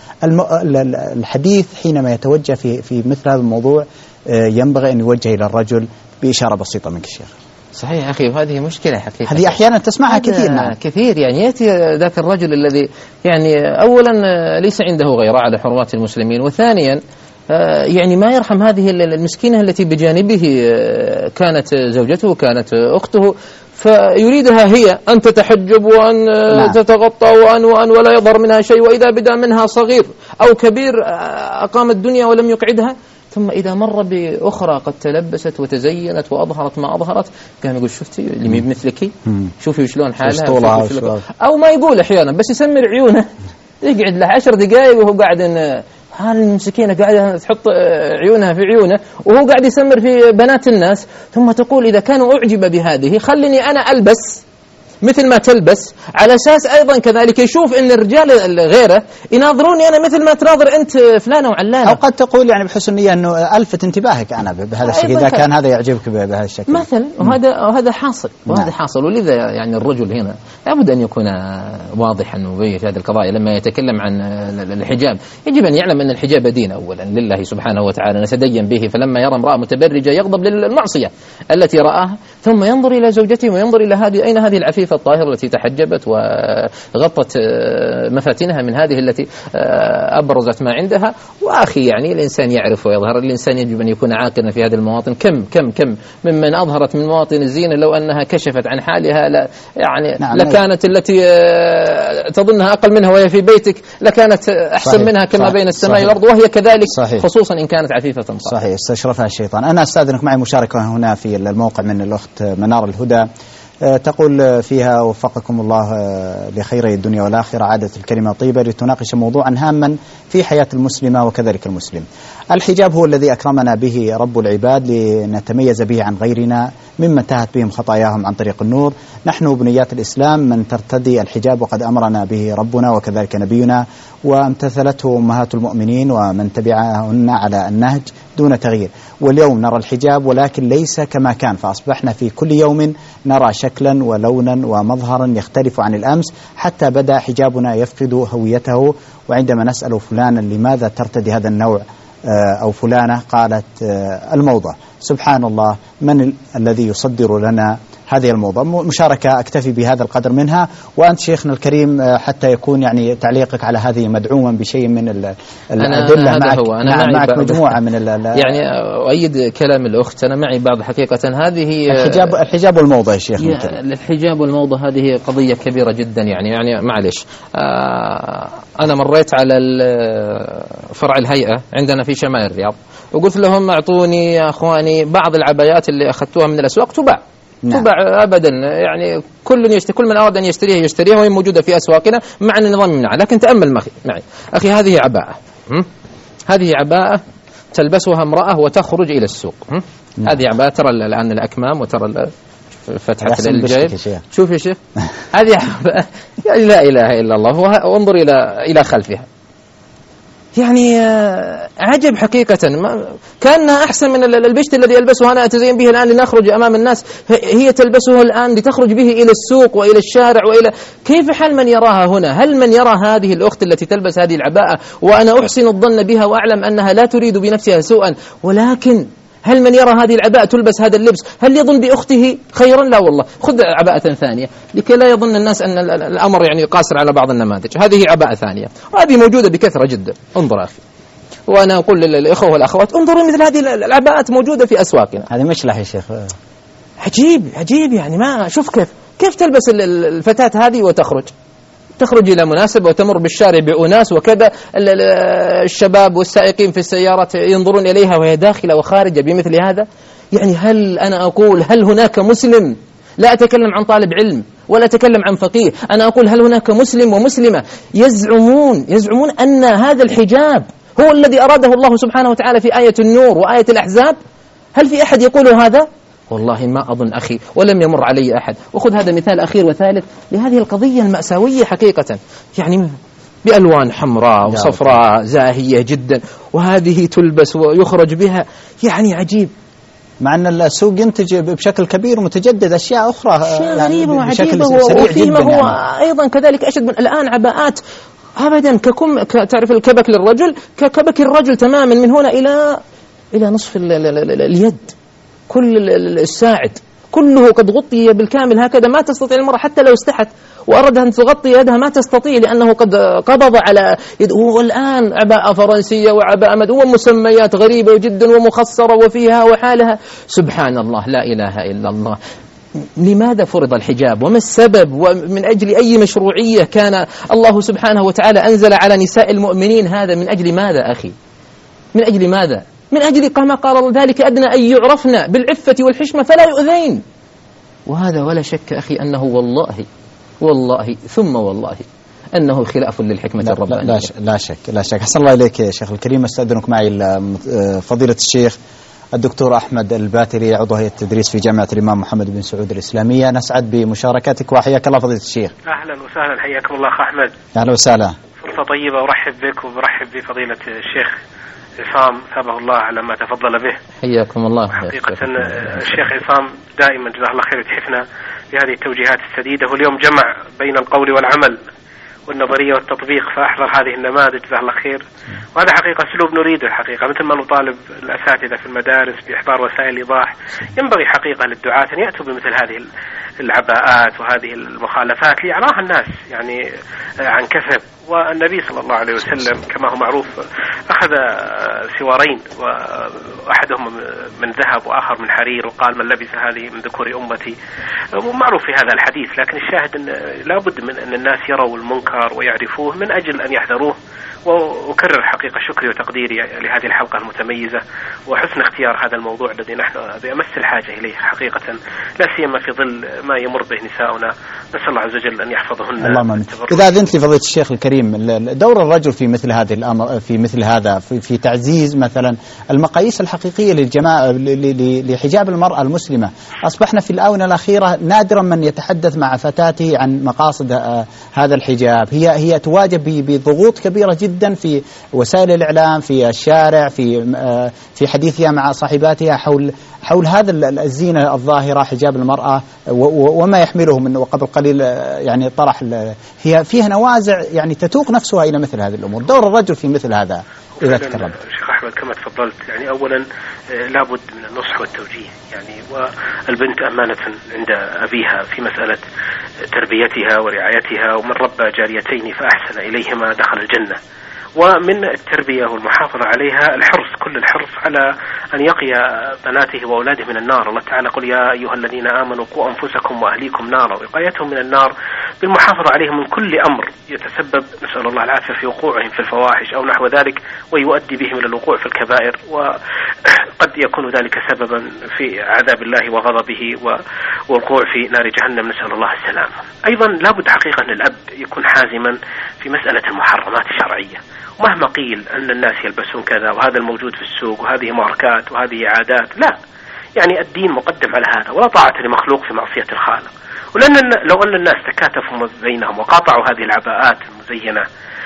الحديث حينما يتوجه في في مثل هذا الموضوع ينبغي أن يوجه إلى الرجل بإشارة بسيطة منك الشيخ. صحيح أخي، وهذه مشكلة حقيقة. هذه أحيانا تسمعها كثير. نعم كثير، يعني يأتي ذاك الرجل الذي يعني أولا ليس عنده غيرة على حرمات المسلمين، وثانيا يعني ما يرحم هذه المسكينة التي بجانبه كانت زوجته كانت أخته، فيريدها هي أن تتحجب وأن نعم. تتغطى وأن وأن ولا يظهر منها شيء، وإذا بدا منها صغير أو كبير أقام الدنيا ولم يقعدها، ثم إذا مر بأخرى قد تلبست وتزينت وأظهرت ما أظهرت قام يقول شفتي اللي مثلك، شوفي شلون حالها، أو ما يقول أحيانا بس يسمر عيونه، يقعد له عشر دقائق وهو قاعد إن هالمسكينة قاعدة تحط عيونها في عيونه وهو قاعد يسمر في بنات الناس، ثم تقول إذا كانوا أعجب بهذه خلني أنا ألبس مثل ما تلبس، على أساس أيضا كذلك يشوف أن الرجال غيره يناظروني أنا مثل ما تناظر أنت فلانة وعلانة. أو قد تقول يعني بحسن نية أنه ألفت انتباهك أنا بهذا الشكل، إذا كان هذا يعجبك بهذا الشكل مثلا، وهذا وهذا حاصل وهذا نعم. حاصل. ولذا يعني الرجل هنا لابد أن يكون واضحا وبين هذه القضايا. لما يتكلم عن الحجاب يجب أن يعلم أن الحجاب دين أولا لله سبحانه وتعالى، نتدين به، فلما يرى امرأة متبرجة يغضب للمعصية التي رآها، ثم ينظر إلى زوجته وينظر إلى هذه أين هذه العفيفة الطاهرة التي تحجبت وغطت مفاتنها من هذه التي أبرزت ما عندها. وأخي يعني الإنسان يعرف ويظهر، الإنسان يجب أن يكون عاقلا في هذه المواطن. كم كم كم ممن أظهرت من مواطن الزينة لو أنها كشفت عن حالها لا يعني نعم لكانت التي تظنها أقل منها وهي في بيتك لكانت أحسن صحيح منها كما صحيح بين السماء والأرض، وهي كذلك صحيح خصوصا إن كانت عفيفة طاهرة. صحيح، استشرفها الشيطان. أنا أستأذنك معي مشاركة هنا في الموقع من الأخت منار الهدى، تقول فيها وفقكم الله لخيري الدنيا والآخرة، عادت الكلمة طيبة لتناقش موضوعا هاما في حياة المسلمة وكذلك المسلم. الحجاب هو الذي أكرمنا به رب العباد لنتميز به عن غيرنا ممن انتهت بهم خطاياهم عن طريق النور. نحن بنيات الإسلام من ترتدي الحجاب وقد أمرنا به ربنا وكذلك نبينا، وامتثلته أمهات المؤمنين ومن تبعهن على النهج دون تغيير. واليوم نرى الحجاب ولكن ليس كما كان، فأصبحنا في كل يوم نرى شكلا ولونا ومظهرا يختلف عن الأمس، حتى بدأ حجابنا يفقد هويته. وعندما نسأل فلانا لماذا ترتدي هذا النوع أو فلانة قالت الموضة. سبحان الله، من الذي يصدر لنا هذه الموضة؟ مشاركة أكتفي بهذا القدر منها. وأنت شيخنا الكريم حتى يكون يعني تعليقك على هذه مدعوما بشيء من الأدلة. معك, هو. أنا معك, معك مجموعة من يعني أؤيد كلام الأخت. أنا معي بعض حقيقة هذه الحجاب الحجاب والموضة يا شيخ. الحجاب والموضة هذه قضية كبيرة جدا، يعني يعني معلش آه أنا مريت على فرع الهيئة عندنا في شمال الرياض وقلت لهم أعطوني يا أخواني بعض العبايات اللي أخذتوها من الأسواق تباع. نعم. تباع أبدا، يعني كل يشتري، كل من أراد أن يشتريها يشتريها وهي موجودة في أسواقنا مع النظام يمنع. لكن تأمل معي أخي، هذه عباءة، هذه عباءة تلبسها امرأة وتخرج إلى السوق. نعم. هذه عباءة، ترى الآن الأكمام وترى فتحة الجيب، شوف يا شيخ هذه عباءة يعني لا إله إلا الله. وانظر إلى إلى خلفها، يعني عجب حقيقة، كأنها أحسن من البشت الذي يلبسه أنا أتزين به الآن لنخرج أمام الناس، هي تلبسه الآن لتخرج به إلى السوق وإلى الشارع وإلى. كيف حال من يراها هنا؟ هل من يرى هذه الأخت التي تلبس هذه العباءة وأنا أحسن الظن بها وأعلم أنها لا تريد بنفسها سوءا، ولكن هل من يرى هذه العباءة تلبس هذا اللبس هل يظن بأخته خيرا؟ لا والله. خذ عباءة ثانية لكي لا يظن الناس أن الأمر يعني قاصر على بعض النماذج. هذه عباءة ثانية وهذه موجودة بكثرة جدا. انظر أخي، وأنا أقول للإخوة والأخوات انظروا مثل هذه العباءات موجودة في أسواقنا. هذه مشلح يا شيخ، عجيب عجيب، يعني ما شوف كيف كيف تلبس الفتاة هذه وتخرج تخرج إلى مناسبة وتمر بالشارع بأناس وكذا، الشباب والسائقين في السيارات ينظرون إليها وهي داخلة وخارجة بمثل هذا. يعني هل أنا أقول هل هناك مسلم، لا أتكلم عن طالب علم ولا أتكلم عن فقيه، أنا أقول هل هناك مسلم ومسلمة يزعمون يزعمون أن هذا الحجاب هو الذي أراده الله سبحانه وتعالى في آية النور وآية الأحزاب؟ هل في أحد يقول هذا؟ والله ما أظن أخي ولم يمر علي أحد. وخذ هذا مثال أخير وثالث لهذه القضية المأساوية حقيقة، يعني بألوان حمراء وصفراء زاهية جدا، وهذه تلبس ويخرج بها، يعني عجيب. مع أن السوق ينتج بشكل كبير ومتجدد أشياء أخرى أشياء يعني غريبة بشكل وعجيبة سريع وفيه جدا. ما هو يعني أيضا كذلك أشد من الآن عباءات أبدا ككم، تعرف الكبك للرجل ككبك الرجل تماما من هنا إلى إلى نصف ال ال ال اليد، كل الساعد كله قد غطي بالكامل هكذا، ما تستطيع المرأة حتى لو استحت وأراد أن تغطي يدها ما تستطيع لأنه قد قبض على يده. والآن عباءة فرنسية وعباءة مدوى مسميات غريبة جدا ومخصرة وفيها وحالها، سبحان الله لا إله إلا الله. لماذا فرض الحجاب وما السبب ومن أجل أي مشروعية كان الله سبحانه وتعالى أنزل على نساء المؤمنين هذا؟ من أجل ماذا أخي؟ من أجل ماذا؟ من أجل كما قال ذلك أدنى أن يعرفن بالعفة والحشمة فلا يؤذين. وهذا ولا شك أخي أنه والله والله ثم والله أنه خلاف للحكمة الربانية. لا, لا شك لا شك. حسن الله إليك يا شيخ الكريم. استأذنك معي فضيلة الشيخ الدكتور أحمد الباتري عضو هيئة التدريس في جامعة الإمام محمد بن سعود الإسلامية. نسعد بمشاركتك وحياك الله فضيلة الشيخ. أهلا وسهلا، حياكم الله أخ أحمد. أهلا وسهلا. فرصة طيبة، أرحب بك وبرحب بفضيلة الشيخ عصام ثابه الله على ما تفضل به. حياكم الله. حقيقة الشيخ عصام دائما جزاه الله خير يتحفنا بهذه التوجيهات السديدة، واليوم جمع بين القول والعمل والنظرية والتطبيق، فأحضر هذه النماذج جزاه الله خير. وهذا حقيقة أسلوب نريده حقيقة، مثل ما نطالب الأساتذة في المدارس بإحضار وسائل إيضاح، ينبغي حقيقة للدعاة أن يأتوا بمثل هذه العباءات وهذه المخالفات ليراها الناس يعني عن كسب. والنبي صلى الله عليه وسلم كما هو معروف أخذ سوارين، وأحدهم من ذهب وآخر من حرير، وقال من لبس هذه من ذكور أمتي، ومعروف في هذا الحديث. لكن الشاهد أن لابد من أن الناس يروا المنكر ويعرفوه من أجل أن يحذروه. وأكرر حقيقة شكري وتقديري لهذه الحلقة المتميزة وحسن اختيار هذا الموضوع الذي نحن بأمس الحاجة إليه حقيقة، لا سيما في ظل ما يمر به نساؤنا. نسأل الله عز وجل أن يحفظهن. اللهم آمين. إذا أذنت لي فضيلة الشيخ الكريم، دور الرجل في مثل هذه الأمر في مثل هذا في, في تعزيز مثلا المقاييس الحقيقية للجماعة لحجاب المرأة المسلمة. أصبحنا في الآونة الأخيرة نادرا من يتحدث مع فتاته عن مقاصد هذا الحجاب. هي هي تواجه بضغوط كبيرة جدا في وسائل الإعلام، في الشارع، في في حديثها مع صاحباتها حول حول هذا الزينة الظاهرة حجاب المرأة وما يحمله من. وقبل قليل يعني طرح هي فيها نوازع يعني تتوق نفسها إلى مثل هذه الأمور. دور الرجل في مثل هذا إذا تكرم. شيخ أحمد كما تفضلت، يعني أولا لابد من النصح والتوجيه، يعني والبنت أمانة عند أبيها في مسألة تربيتها ورعايتها، ومن ربى جاريتين فأحسن إليهما دخل الجنة. ومن التربية والمحافظة عليها الحرص، كل الحرص على أن يقي بناته وأولاده من النار. الله تعالى قل يا أيها الذين آمنوا قوا أنفسكم وأهليكم نارا، وقايتهم من النار بالمحافظة عليهم من كل أمر يتسبب نسأل الله العافية في وقوعهم في الفواحش أو نحو ذلك، ويؤدي بهم إلى الوقوع في الكبائر، وقد يكون ذلك سببا في عذاب الله وغضبه والوقوع في نار جهنم، نسأل الله السلامة. أيضا لابد حقيقة أن الأب يكون حازما في مسألة المحرمات الشرعية. مهما قيل أن الناس يلبسون كذا وهذا الموجود في السوق وهذه ماركات وهذه عادات، لا، يعني الدين مقدم على هذا، ولا طاعة لمخلوق في معصية الخالق. ولأن لو أن الناس تكاتفوا بينهم وقاطعوا هذه العباءات المزينة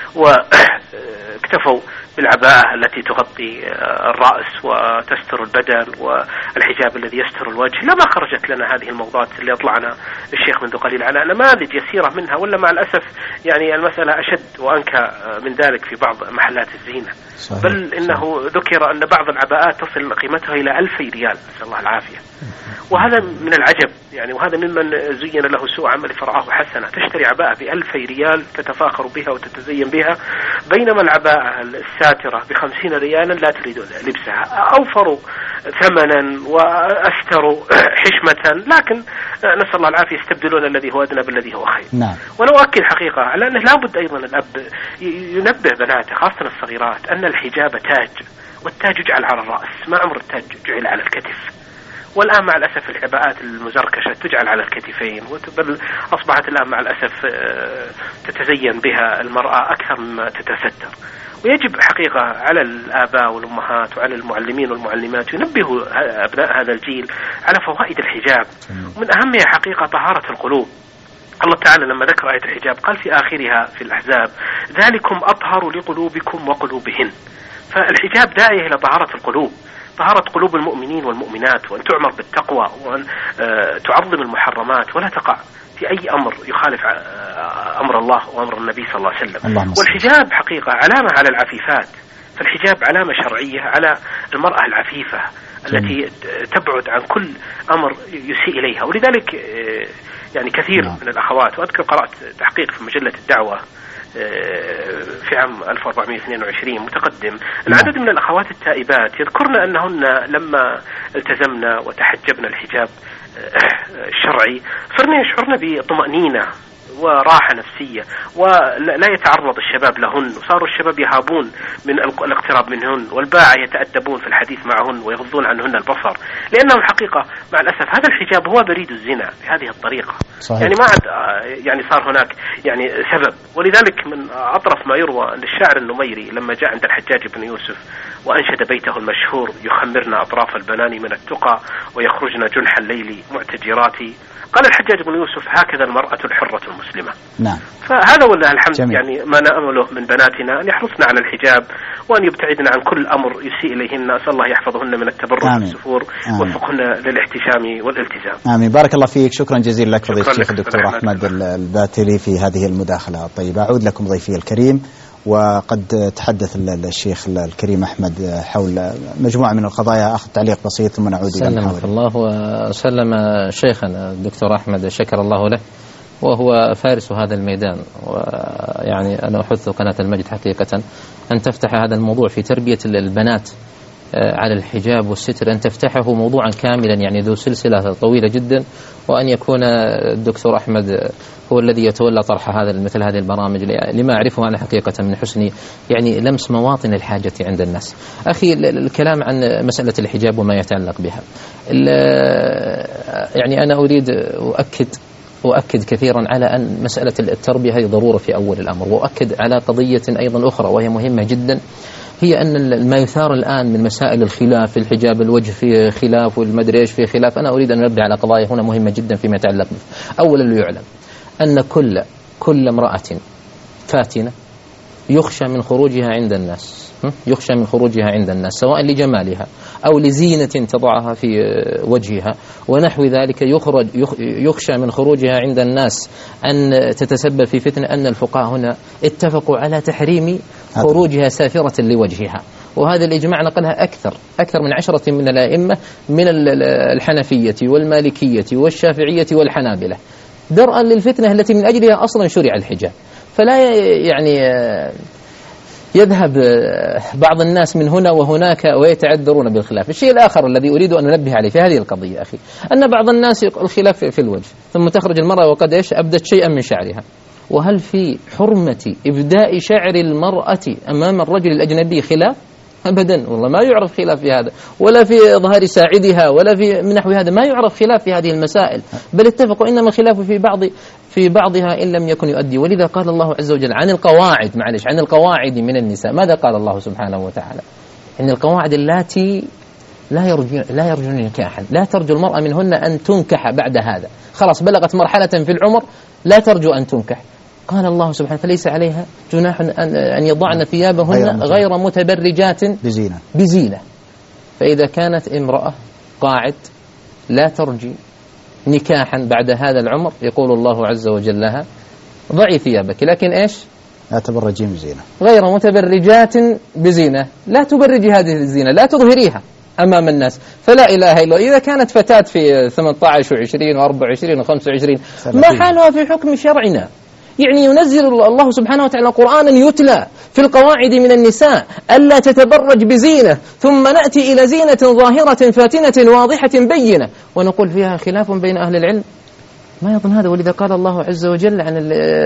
واكتفوا بالعباءة التي تغطي الرأس وتستر البدن والحجاب الذي يستر الوجه، لما خرجت لنا هذه الموضوعات اللي أطلعنا الشيخ منذ قليل على نماذج يسيرة منها. ولا مع الأسف يعني المسألة أشد وأنكى من ذلك في بعض محلات الزينة. صحيح. بل إنه ذكر أن بعض العباءات تصل قيمتها إلى ألف ريال، نسأل الله العافية. وهذا من العجب يعني، وهذا ممن زين له سوء عمل فرآه حسنة. تشتري عباءة بألف ريال تتفاخر بها وتتزين بها، بينما العباءة الساترة بخمسين ريالا لا تريد لبسها، أوفروا ثمنا وأستروا حشمة، لكن نسأل الله العافية يستبدلون الذي هو أدنى بالذي هو خير. نعم. وأنا أؤكد حقيقة على أنه لابد أيضا الأب ينبه بناته خاصة الصغيرات أن الحجاب تاج، والتاج يجعل على الرأس، ما عمر التاج جعل على الكتف. والآن مع الأسف العباءات المزركشة تجعل على الكتفين، بل أصبحت الآن مع الأسف تتزين بها المرأة أكثر مما تتستر. ويجب حقيقة على الآباء والأمهات وعلى المعلمين والمعلمات ينبهوا أبناء هذا الجيل على فوائد الحجاب، ومن أهمها حقيقة طهارة القلوب. الله تعالى لما ذكر آية الحجاب قال في آخرها في الأحزاب: ذلكم أطهر لقلوبكم وقلوبهن. فالحجاب داعية إلى طهارة القلوب، طهارة قلوب المؤمنين والمؤمنات، وأن تعمر بالتقوى، وأن تعظم المحرمات ولا تقع في أي أمر يخالف أمر الله وأمر النبي صلى الله عليه وسلم. والحجاب حقيقة علامة على العفيفات، فالحجاب علامة شرعية على المرأة العفيفة التي تبعد عن كل أمر يسيء إليها. ولذلك يعني كثير من الأخوات، وأذكر قرأت تحقيق في مجلة الدعوة في عام ألف وأربعمائة واثنين وعشرين متقدم، العدد من الأخوات التائبات يذكرن أنهن لما التزمنا وتحجبنا الحجاب الشرعي صرنا يشعرن بطمأنينة وراحة نفسية، ولا يتعرض الشباب لهن، وصاروا الشباب يهابون من الاقتراب منهن، والباعة يتأدبون في الحديث معهن ويغضون عنهن البصر، لأنهم حقيقة مع الأسف هذا الحجاب هو بريد الزنا بهذه الطريقة. صحيح. يعني ما عاد يعني صار هناك يعني سبب. ولذلك من أطرف ما يروى أن الشاعر النميري لما جاء عند الحجاج بن يوسف وأنشد بيته المشهور: يخمرن أطراف البنان من التقى ويخرجن جنح الليل معتجراتي، قال الحجاج بن يوسف: هكذا المرأة الحرة المسلمة. نعم. فهذا والله الحمد. جميل. يعني ما نأمله من بناتنا أن يحرصن على الحجاب وأن يبتعدن عن كل أمر يسيء إليهن. أسأل الله يحفظهن من التبرج والسفور ويوفقهن للاحتشام والالتزام. آمين. بارك الله فيك. شكرا جزيلا لك فضيلة الشيخ الدكتور أحمد الباتلي في هذه المداخلة الطيبة. أعود لكم ضيفي الكريم. وقد تحدث الشيخ الكريم أحمد حول مجموعة من القضايا، أخذ تعليق بسيط ثم نعود إلى المحاور. سلمك الله وسلم شيخنا الدكتور أحمد، شكر الله له، وهو فارس هذا الميدان. ويعني أنا أحث قناة المجد حقيقة أن تفتح هذا الموضوع في تربية البنات على الحجاب والستر، أن تفتحه موضوعا كاملا يعني ذو سلسلة طويلة جدا، وأن يكون الدكتور أحمد هو الذي يتولى طرح هذا مثل هذه البرامج لما أعرفه أنا حقيقة من حسن يعني لمس مواطن الحاجة عند الناس. أخي الكلام عن مسألة الحجاب وما يتعلق بها، يعني أنا أريد أؤكد أؤكد كثيرا على أن مسألة التربية هي ضرورة في أول الأمر، وأؤكد على قضية أيضا أخرى وهي مهمة جدا، هي أن ما يثار الآن من مسائل الخلاف في الحجاب، الوجه في خلاف والمدري إيش في خلاف. أنا أريد أن ننبه على قضايا هنا مهمة جدا فيما يتعلق به. أولا ليعلم أن كل كل امرأة فاتنة يخشى من خروجها عند الناس، يخشى من خروجها عند الناس سواء لجمالها أو لزينة تضعها في وجهها ونحو ذلك، يخرج يخشى من خروجها عند الناس أن تتسبب في فتنة. أن الفقهاء هنا اتفقوا على تحريم خروجها سافرة لوجهها، وهذا الإجماع نقلها أكثر أكثر من عشرة من الأئمة من الحنفية والمالكية والشافعية والحنابلة، درءا للفتنة التي من أجلها أصلا شرع الحجاب. فلا يعني يذهب بعض الناس من هنا وهناك ويتعذرون بالخلاف. الشيء الآخر الذي أريد أن أنبه عليه في هذه القضية أخي، أن بعض الناس الخلاف في الوجه، ثم تخرج المرأة وقد إيش أبدت شيئا من شعرها. وهل في حرمة إبداء شعر المرأة أمام الرجل الأجنبي خلاف؟ أبدا، والله ما يعرف خلاف في هذا، ولا في ظهر ساعدها ولا في من نحو هذا، ما يعرف خلاف في هذه المسائل، بل اتفقوا إنما الخلاف في بعض في بعضها إن لم يكن يؤدي. ولذا قال الله عز وجل عن القواعد معلش عن القواعد من النساء، ماذا قال الله سبحانه وتعالى؟ إن القواعد اللاتي لا يرجون لا يرجون نكاحا، لا ترجو المرأة منهن أن تنكح بعد هذا، خلاص بلغت مرحلة في العمر لا ترجو أن تنكح. قال الله سبحانه فليس عليها جناح أن يضعن ثيابهن غير متبرجات بزينة بزينة. فإذا كانت امرأة قاعد لا ترجي نكاحا بعد هذا العمر، يقول الله عز وجل لها ضعي ثيابك، لكن إيش؟ لا تبرجين بزينة، غير متبرجات بزينة، لا تبرجي هذه الزينة، لا تظهريها أمام الناس. فلا إله إلا الله. إذا كانت فتاة في ثمانية عشر وعشرين وأربعة وعشرين وخمسة وعشرين ما حالها في حكم شرعنا؟ يعني ينزل الله سبحانه وتعالى قرآنا يتلى في القواعد من النساء ألا تتبرج بزينة، ثم نأتي إلى زينة ظاهرة فاتنة واضحة بينة ونقول فيها خلاف بين أهل العلم؟ ما يظن هذا. ولذا قال الله عز وجل عن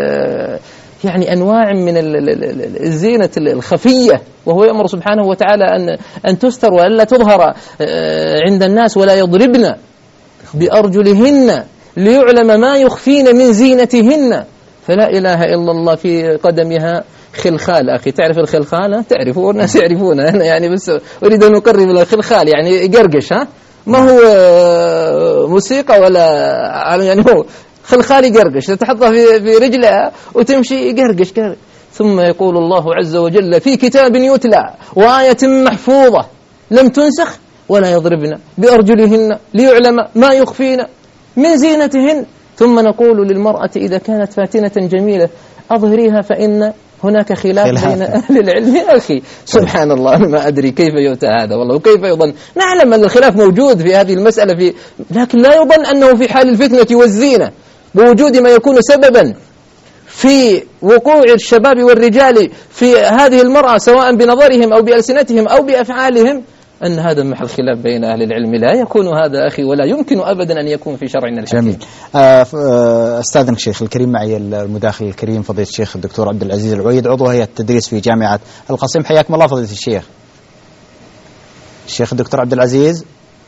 يعني أنواع من الزينة الخفية، وهو يأمر سبحانه وتعالى أن أن تستر وألا تظهر عند الناس، ولا يضربن بأرجلهن ليعلم ما يخفين من زينتهن. فلا إله إلا الله في قدمها خلخال. أخي تعرف الخلخال؟ تعرفه والناس يعرفونه. أنا يعني بس أريد أن أقرب إلى الخلخال، يعني قرقش، ها ما هو موسيقى ولا يعني هو خلخال يقرقش، تحطها في في رجلها وتمشي يقرقش قرقش. ثم يقول الله عز وجل في كتاب يتلى وآية محفوظة لم تنسخ ولا يضربن بأرجلهن ليعلم ما يخفين من زينتهن. ثم نقول للمرأة إذا كانت فاتنة جميلة أظهريها فإن هناك خلاف بين أهل العلم. يا أخي سبحان الله، أنا ما أدري كيف يؤتى هذا والله، وكيف يظن. نعلم أن الخلاف موجود في هذه المسألة في، لكن لا يظن أنه في حال الفتنة والزينة بوجود ما يكون سببا في وقوع الشباب والرجال في هذه المرأة سواء بنظرهم أو بألسنتهم أو بأفعالهم، أن هذا محل خلاف بين أهل العلم. لا يكون هذا أخي، ولا يمكن أبدا أن يكون في شرعنا الحكيم. جميل. أستاذنك شيخ الكريم، معي المداخل الكريم فضيلة الشيخ الدكتور عبد العزيز العويد، عضو هيئة التدريس في جامعة القصيم. حياكم الله فضيلة الشيخ. الشيخ الدكتور عبد العزيز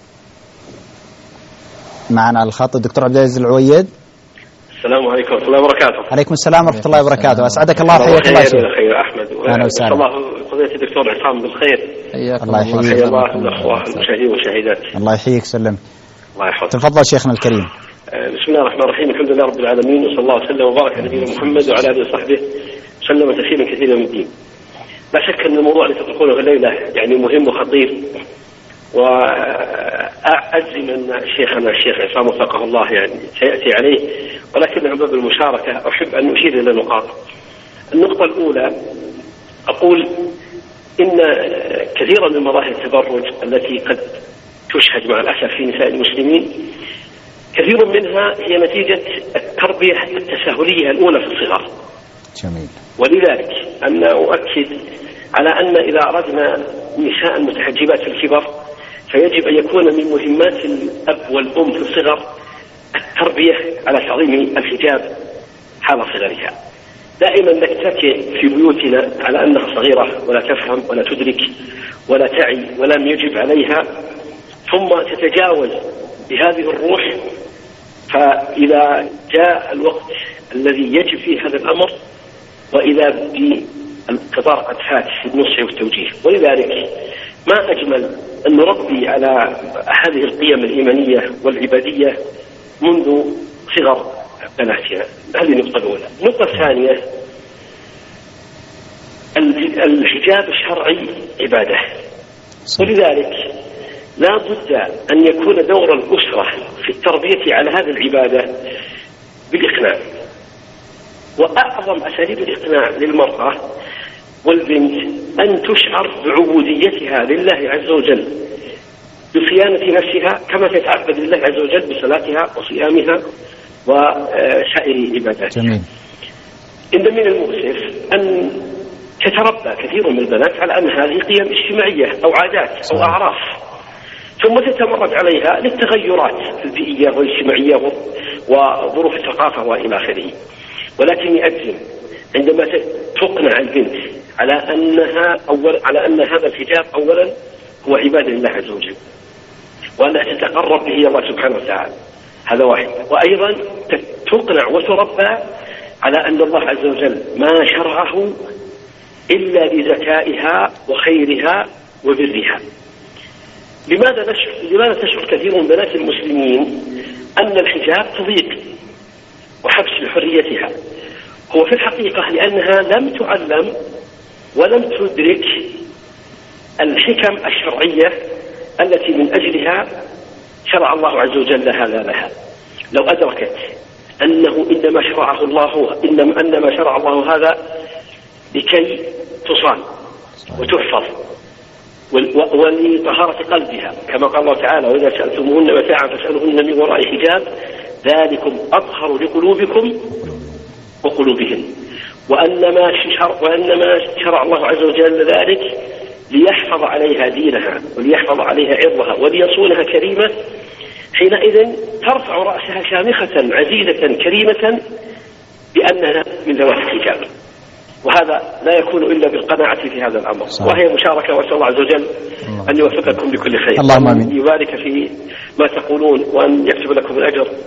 معنا على الخط. الدكتور عبد العزيز العويد. السلام عليكم ورحمة الله وبركاته. عليكم السلام ورحمة الله وبركاته. أسعدك الله وحياك الله شيخ. خير أحمد. أهلا وسهلا. الله فضيلة الدكتور عصام بالخير. الله يحييك. حيا الله الأخوة المشاهدين والمشاهدات. الله يحييك سلم. الله يحفظك. تفضل شيخنا الكريم. بسم الله الرحمن الرحيم. الحمد لله رب العالمين، وصلى الله وسلم وبارك على نبينا محمد وعلى آله وصحبه وسلم تسليما كثيرا من الدين. لا شك أن الموضوع اللي تطرقونه الليلة يعني مهم وخطير، وأجزم أن شيخنا الشيخ عصام وفقه الله يعني سيأتي عليه، ولكن من باب المشاركة أحب أن أشير إلى نقاط. النقطة الأولى، أقول إن كثيرا من مظاهر التبرج التي قد تشهد مع الأسف في نساء المسلمين كثير منها هي نتيجة التربية التساهلية الأولى في الصغر. جميل. ولذلك أنا أؤكد على أن إذا أردنا نساء متحجبات في الكبر فيجب أن يكون من مهمات الأب والأم في الصغر التربية على تعظيم الحجاب حال صغرها. دائما نتكئ في بيوتنا على أنها صغيرة ولا تفهم ولا تدرك ولا تعي ولم يجب عليها، ثم تتجاوز بهذه الروح، فإذا جاء الوقت الذي يجب فيه هذا الأمر وإذا بالقطار قد فات في النصح والتوجيه. ولذلك ما أجمل أن نربي على هذه القيم الإيمانية والعبادية منذ صغر بناتنا. هذه النقطة الأولى. النقطة الثانية، الحجاب الشرعي عبادة، ولذلك لا بد أن يكون دور الأسرة في التربية على هذه العبادة بالإقناع. وأعظم أساليب الإقناع للمرأة والبنت أن تشعر بعبوديتها لله عز وجل بصيانة نفسها كما تتعبد لله عز وجل بصلاتها وصيامها وسائر عباداتها. جميل. إن من المؤسف أن تتربى كثير من البنات على أن هذه قيم اجتماعية أو عادات أو أعراف، ثم تتمرد عليها للتغيرات البيئية والاجتماعية وظروف الثقافة وإلى آخره. ولكني أجزم عندما تقنع البنت على أنها أول على أن هذا الحجاب أولا هو عبادة لله عز وجل، وأنها تتقرب به الله سبحانه وتعالى، هذا واحد. وأيضا تقنع وتربى على أن الله عز وجل ما شرعه إلا لذكائها وخيرها وبرها. لماذا نشعر لماذا تشعر كثير من بنات المسلمين أن الحجاب تضيق وحبس لحريتها؟ هو في الحقيقة لأنها لم تعلم ولم تدرك الحكم الشرعية التي من أجلها شرع الله عز وجل هذا لها. لو أدركت أنه إنما شرعه الله إنما أنما شرع الله هذا لكي تصان وتحفظ ولطهارة قلبها كما قال الله تعالى: وإذا سألتموهن متاعا فاسألوهن من وراء حجاب ذلكم أطهر لقلوبكم وقلوبهن. وأنما شرع, وأنما شرع الله عز وجل ذلك ليحفظ عليها دينها وليحفظ عليها عرضها وليصونها كريمة، حينئذ ترفع رأسها شامخة عزيزة كريمة بأنها من ذوات الحجاب. وهذا لا يكون إلا بالقناعة في هذا الأمر، صحيح. وهي مشاركة، وأسأل الله عز وجل أن يوفقكم بكل خير، اللهم آمين، وأن يبارك في ما تقولون، وأن يكتب لكم الأجر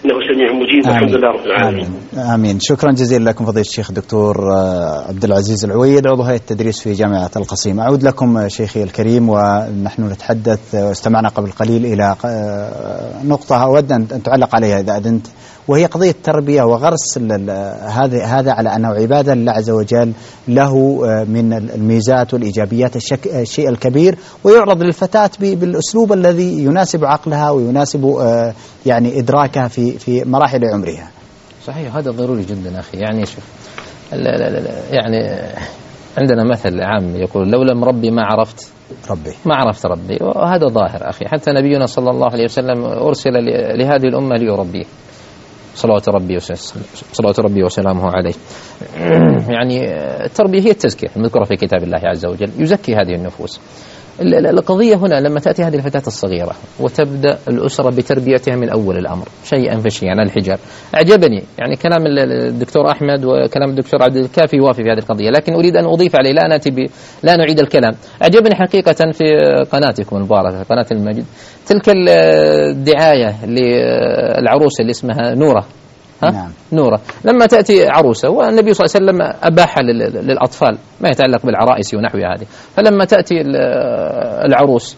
إنه سميع مجيب والحمد لله رب العالمين. آمين. آمين. شكرا جزيلا لكم فضيلة الشيخ دكتور عبد العزيز العويد عضو هيئة التدريس في جامعة القصيم. أعود لكم شيخي الكريم، ونحن نتحدث واستمعنا قبل قليل إلى نقطة أود أن تعلق عليها إذا أذنت، وهي قضية التربية وغرس هذا هذا على أنه عبادة لله عز وجل، له من الميزات والإيجابيات الشيء الكبير، ويعرض للفتاة بالأسلوب الذي يناسب عقلها ويناسب يعني إدراكها في في مراحل عمرها. صحيح، هذا ضروري جدا أخي. يعني شوف، لا لا لا يعني عندنا مثل عام يقول لو لم ربي ما عرفت ربي ما عرفت ربي، وهذا ظاهر أخي. حتى نبينا صلى الله عليه وسلم أرسل لهذه الأمة ليربيه، صلوات ربي صلوات ربي وسلامه عليه. يعني التربية هي التزكية المذكورة في كتاب الله عز وجل، يزكي هذه النفوس. القضية هنا لما تأتي هذه الفتاة الصغيرة وتبدأ الأسرة بتربيتها من أول الأمر شيئا فشيئا. الحجاب أعجبني، يعني كلام الدكتور أحمد وكلام الدكتور عبد الكافي يوافي في هذه القضية، لكن أريد أن أضيف عليه، لا نأتي ب... لا نعيد الكلام. أعجبني حقيقة في قناتكم المباركة قناة المجد تلك الدعاية للعروسة اللي اسمها نورة. نعم. نورة لما تأتي عروسة، والنبي صلى الله عليه وسلم أباح للأطفال ما يتعلق بالعرائس ونحو هذه، فلما تأتي العروس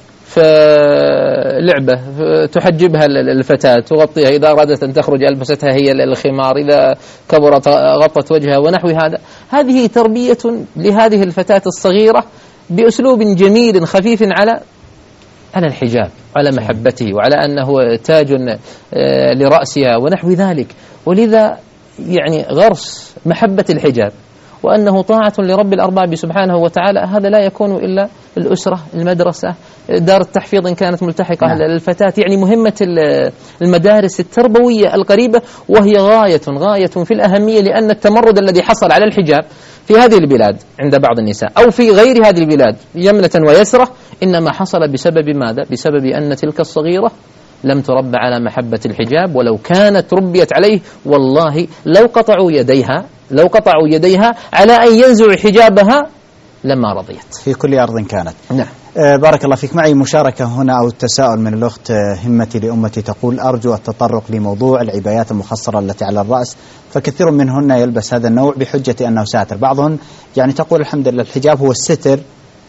فلعبة تحجبها الفتاة تغطيها، إذا أرادت أن تخرج ألبستها هي الخمار، إذا كبرت غطت وجهها ونحو هذا. هذه تربية لهذه الفتاة الصغيرة بأسلوب جميل خفيف على على الحجاب، على محبته، وعلى أنه تاج لرأسها ونحو ذلك. ولذا يعني غرس محبة الحجاب وأنه طاعة لرب الأرباب سبحانه وتعالى، هذا لا يكون إلا الأسرة، المدرسة، دار التحفيظ إن كانت ملتحقة نعم. للفتاة. يعني مهمة المدارس التربوية القريبة، وهي غاية غاية في الأهمية، لأن التمرد الذي حصل على الحجاب في هذه البلاد عند بعض النساء أو في غير هذه البلاد يمنة ويسرة، إنما حصل بسبب ماذا؟ بسبب أن تلك الصغيرة لم تربى على محبة الحجاب، ولو كانت ربيت عليه والله لو قطعوا يديها لو قطعوا يديها على أن ينزع حجابها لما رضيت في كل أرض كانت. نعم. آه بارك الله فيك. معي مشاركة هنا أو التساؤل من الأخت همتي لأمتي، تقول أرجو التطرق لموضوع العبايات المخصرة التي على الرأس، فكثير منهن يلبس هذا النوع بحجة أنه ساتر. بعضهن يعني تقول الحمد لله الحجاب هو الستر،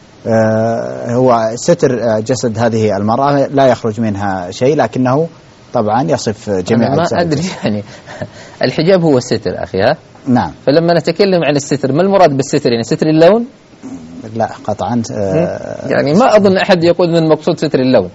آه هو ستر جسد هذه المرأة، لا يخرج منها شيء، لكنه طبعا يصف جميع ما أدري يعني الحجاب هو الستر أخي. ها نعم. فلما نتكلم عن الستر ما المراد بالستر؟ يعني ستر اللون؟ لا قطعا. آه يعني ما أظن أحد يقول من المقصود ستر اللون،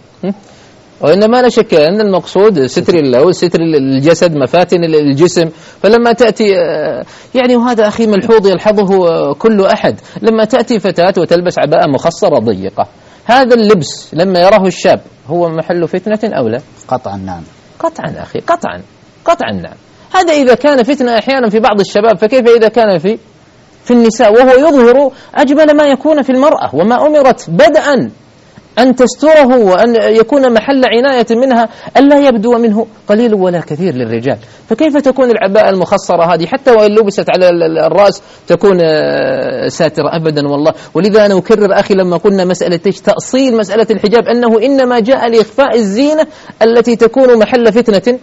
وإنما لا شك أن المقصود ستر اللون، ستر الجسد، مفاتن الجسم. فلما تأتي يعني وهذا أخي ملحوظ يلحظه كل أحد، لما تأتي فتاة وتلبس عباءة مخصرة ضيقة، هذا اللبس لما يراه الشاب هو محل فتنة أو لا؟ قطعا نعم. قطعا أخي، قطعا قطعا نعم. هذا إذا كان فتنة أحيانا في بعض الشباب، فكيف إذا كان في في النساء، وهو يظهر أجمل ما يكون في المرأة، وما أمرت بدءا أن تستره وأن يكون محل عناية منها ألا يبدو منه قليل ولا كثير للرجال. فكيف تكون العباءة المخصرة هذه حتى وإن لبست على الرأس تكون ساترة أبدا والله. ولذا أنا أكرر أخي لما قلنا مسألة تأصيل مسألة الحجاب أنه إنما جاء لإخفاء الزينة التي تكون محل فتنة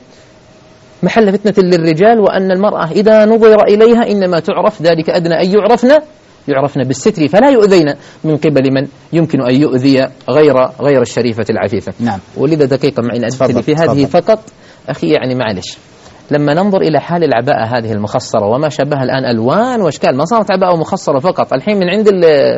محل فتنة للرجال، وأن المرأة إذا نظر إليها إنما تعرف ذلك أدنى أن يعرفن يعرفن بالستر، فلا يؤذين من قبل من يمكن أن يؤذي غير غير الشريفة العفيفة. نعم. ولذا دقيقة معي أدخل في هذه فقط أخي، يعني معلش لما ننظر إلى حال العباءة هذه المخصرة وما شابهها الآن ألوان وأشكال، ما صارت عباءة مخصرة فقط، الحين من عند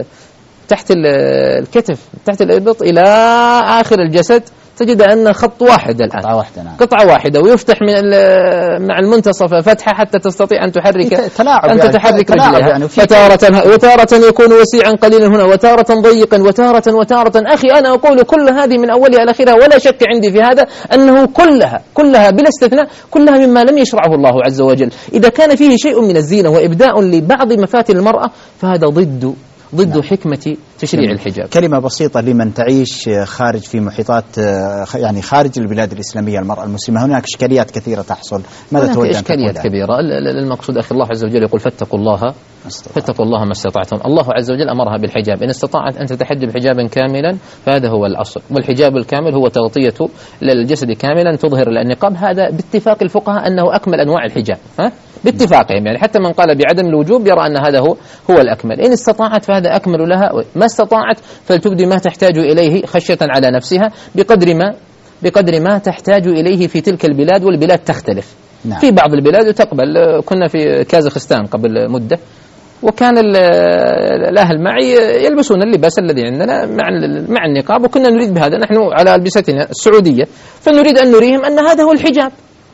تحت الكتف تحت الإبط إلى آخر الجسد تجد أن خط واحد الآن، قطعة واحدة نعم. قطعة واحدة، ويفتح من مع المنتصف فتحة حتى تستطيع أن تحرك تلاعب أن تتحرك يعني رجلها يعني فتارة وتارة يكون وسيعا قليلا هنا، وتارة ضيقا، وتارة وتارة. أخي أنا أقول كل هذه من أولها إلى آخرها، ولا شك عندي في هذا أنه كلها كلها بلا استثناء كلها مما لم يشرعه الله عز وجل. إذا كان فيه شيء من الزينة وإبداء لبعض مفاتن المرأة فهذا ضد ضد نعم. حكمة تشريع الحجاب. كلمة بسيطة لمن تعيش خارج في محيطات يعني خارج البلاد الإسلامية، المرأة المسلمة هناك إشكاليات كثيرة تحصل، ماذا تود أن تقول؟ إشكاليات كبيرة. المقصود أخي الله عز وجل يقول فاتقوا الله فاتقوا الله ما استطعتم. الله عز وجل أمرها بالحجاب، إن استطاعت أن تتحجب حجابا كاملا فهذا هو الأصل، والحجاب الكامل هو تغطية للجسد كاملا تظهر النقاب، هذا باتفاق الفقهاء أنه أكمل أنواع الحجاب، ها؟ باتفاقهم، يعني حتى من قال بعدم الوجوب يرى أن هذا هو هو الأكمل. إن استطاعت فهذا أكمل لها، ما استطاعت فلتبدي ما تحتاج إليه خشية على نفسها بقدر ما بقدر ما تحتاج إليه في تلك البلاد، والبلاد تختلف. نعم. في بعض البلاد تقبل، كنا في كازاخستان قبل مدة وكان الأهل معي يلبسون اللباس الذي عندنا مع مع النقاب، وكنا نريد بهذا نحن على ألبستنا السعودية، فنريد أن نريهم أن هذا هو الحجاب،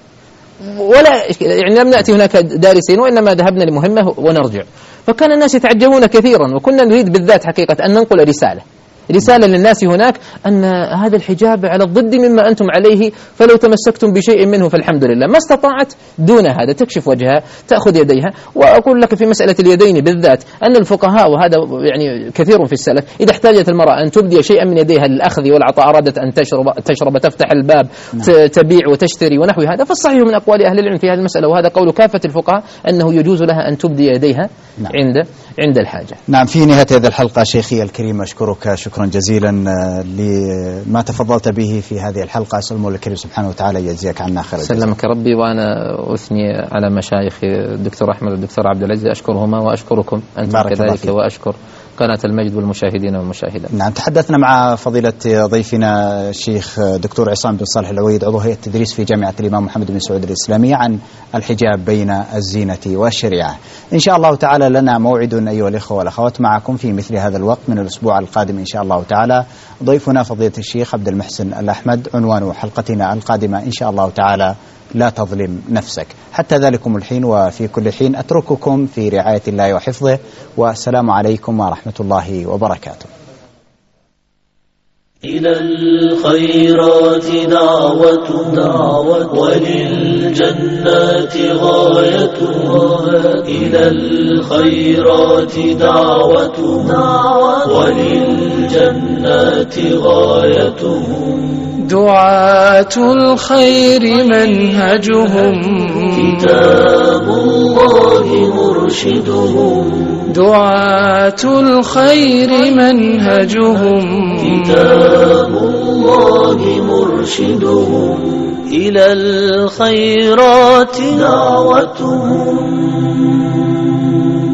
ولا يعني لم نأتي هناك دارسين وإنما ذهبنا لمهمة ونرجع. فكان الناس يتعجبون كثيرا، وكنا نريد بالذات حقيقة أن ننقل رسالة رسالة للناس هناك أن هذا الحجاب على الضد مما أنتم عليه، فلو تمسكتم بشيء منه فالحمد لله. ما استطاعت دون هذا تكشف وجهها، تأخذ يديها. وأقول لك في مسألة اليدين بالذات أن الفقهاء، وهذا يعني كثير في السلف، إذا احتاجت المرأة أن تبدي شيئا من يديها للأخذ والعطاء، أرادت أن تشرب تشرب تفتح الباب، تبيع وتشتري ونحو هذا، فالصحيح من أقوال أهل العلم في هذه المسألة، وهذا قول كافة الفقهاء، أنه يجوز لها أن تبدي يديها نعم. عند عند الحاجة. نعم. في نهاية هذه الحلقة شيخي الكريم أشكرك شكرا جزيلا لما تفضلت به في هذه الحلقة. أسأل الله الكريم سبحانه وتعالى يجزيك عنا خير الجزاء. سلمك ربي. وأنا أثني على مشايخي الدكتور أحمد والدكتور عبد العزيز، أشكرهما وأشكركم أنتم كذلك، وأشكر قناة المجد والمشاهدين والمشاهدات. نعم. تحدثنا مع فضيلة ضيفنا الشيخ دكتور عصام بن صالح العويد عضو هيئة التدريس في جامعة الإمام محمد بن سعود الإسلامية عن الحجاب بين الزينة والشريعة. إن شاء الله تعالى لنا موعد أيها الإخوة والأخوات معكم في مثل هذا الوقت من الأسبوع القادم إن شاء الله تعالى. ضيفنا فضيلة الشيخ عبد المحسن الأحمد. عنوان حلقتنا القادمة إن شاء الله تعالى لا تظلم نفسك. حتى ذلكم الحين وفي كل حين أترككم في رعاية الله وحفظه، والسلام عليكم ورحمة الله وبركاته. إلى الخيرات دعوة وللجنات غاية، إلى الخيرات دعوة وللجنات غايتهم. دعاة الخير منهجهم كتاب الله مرشدهم. دعاة الخير منهجهم كتاب الله مرشدهم. إلى الخيرات دعوتهم.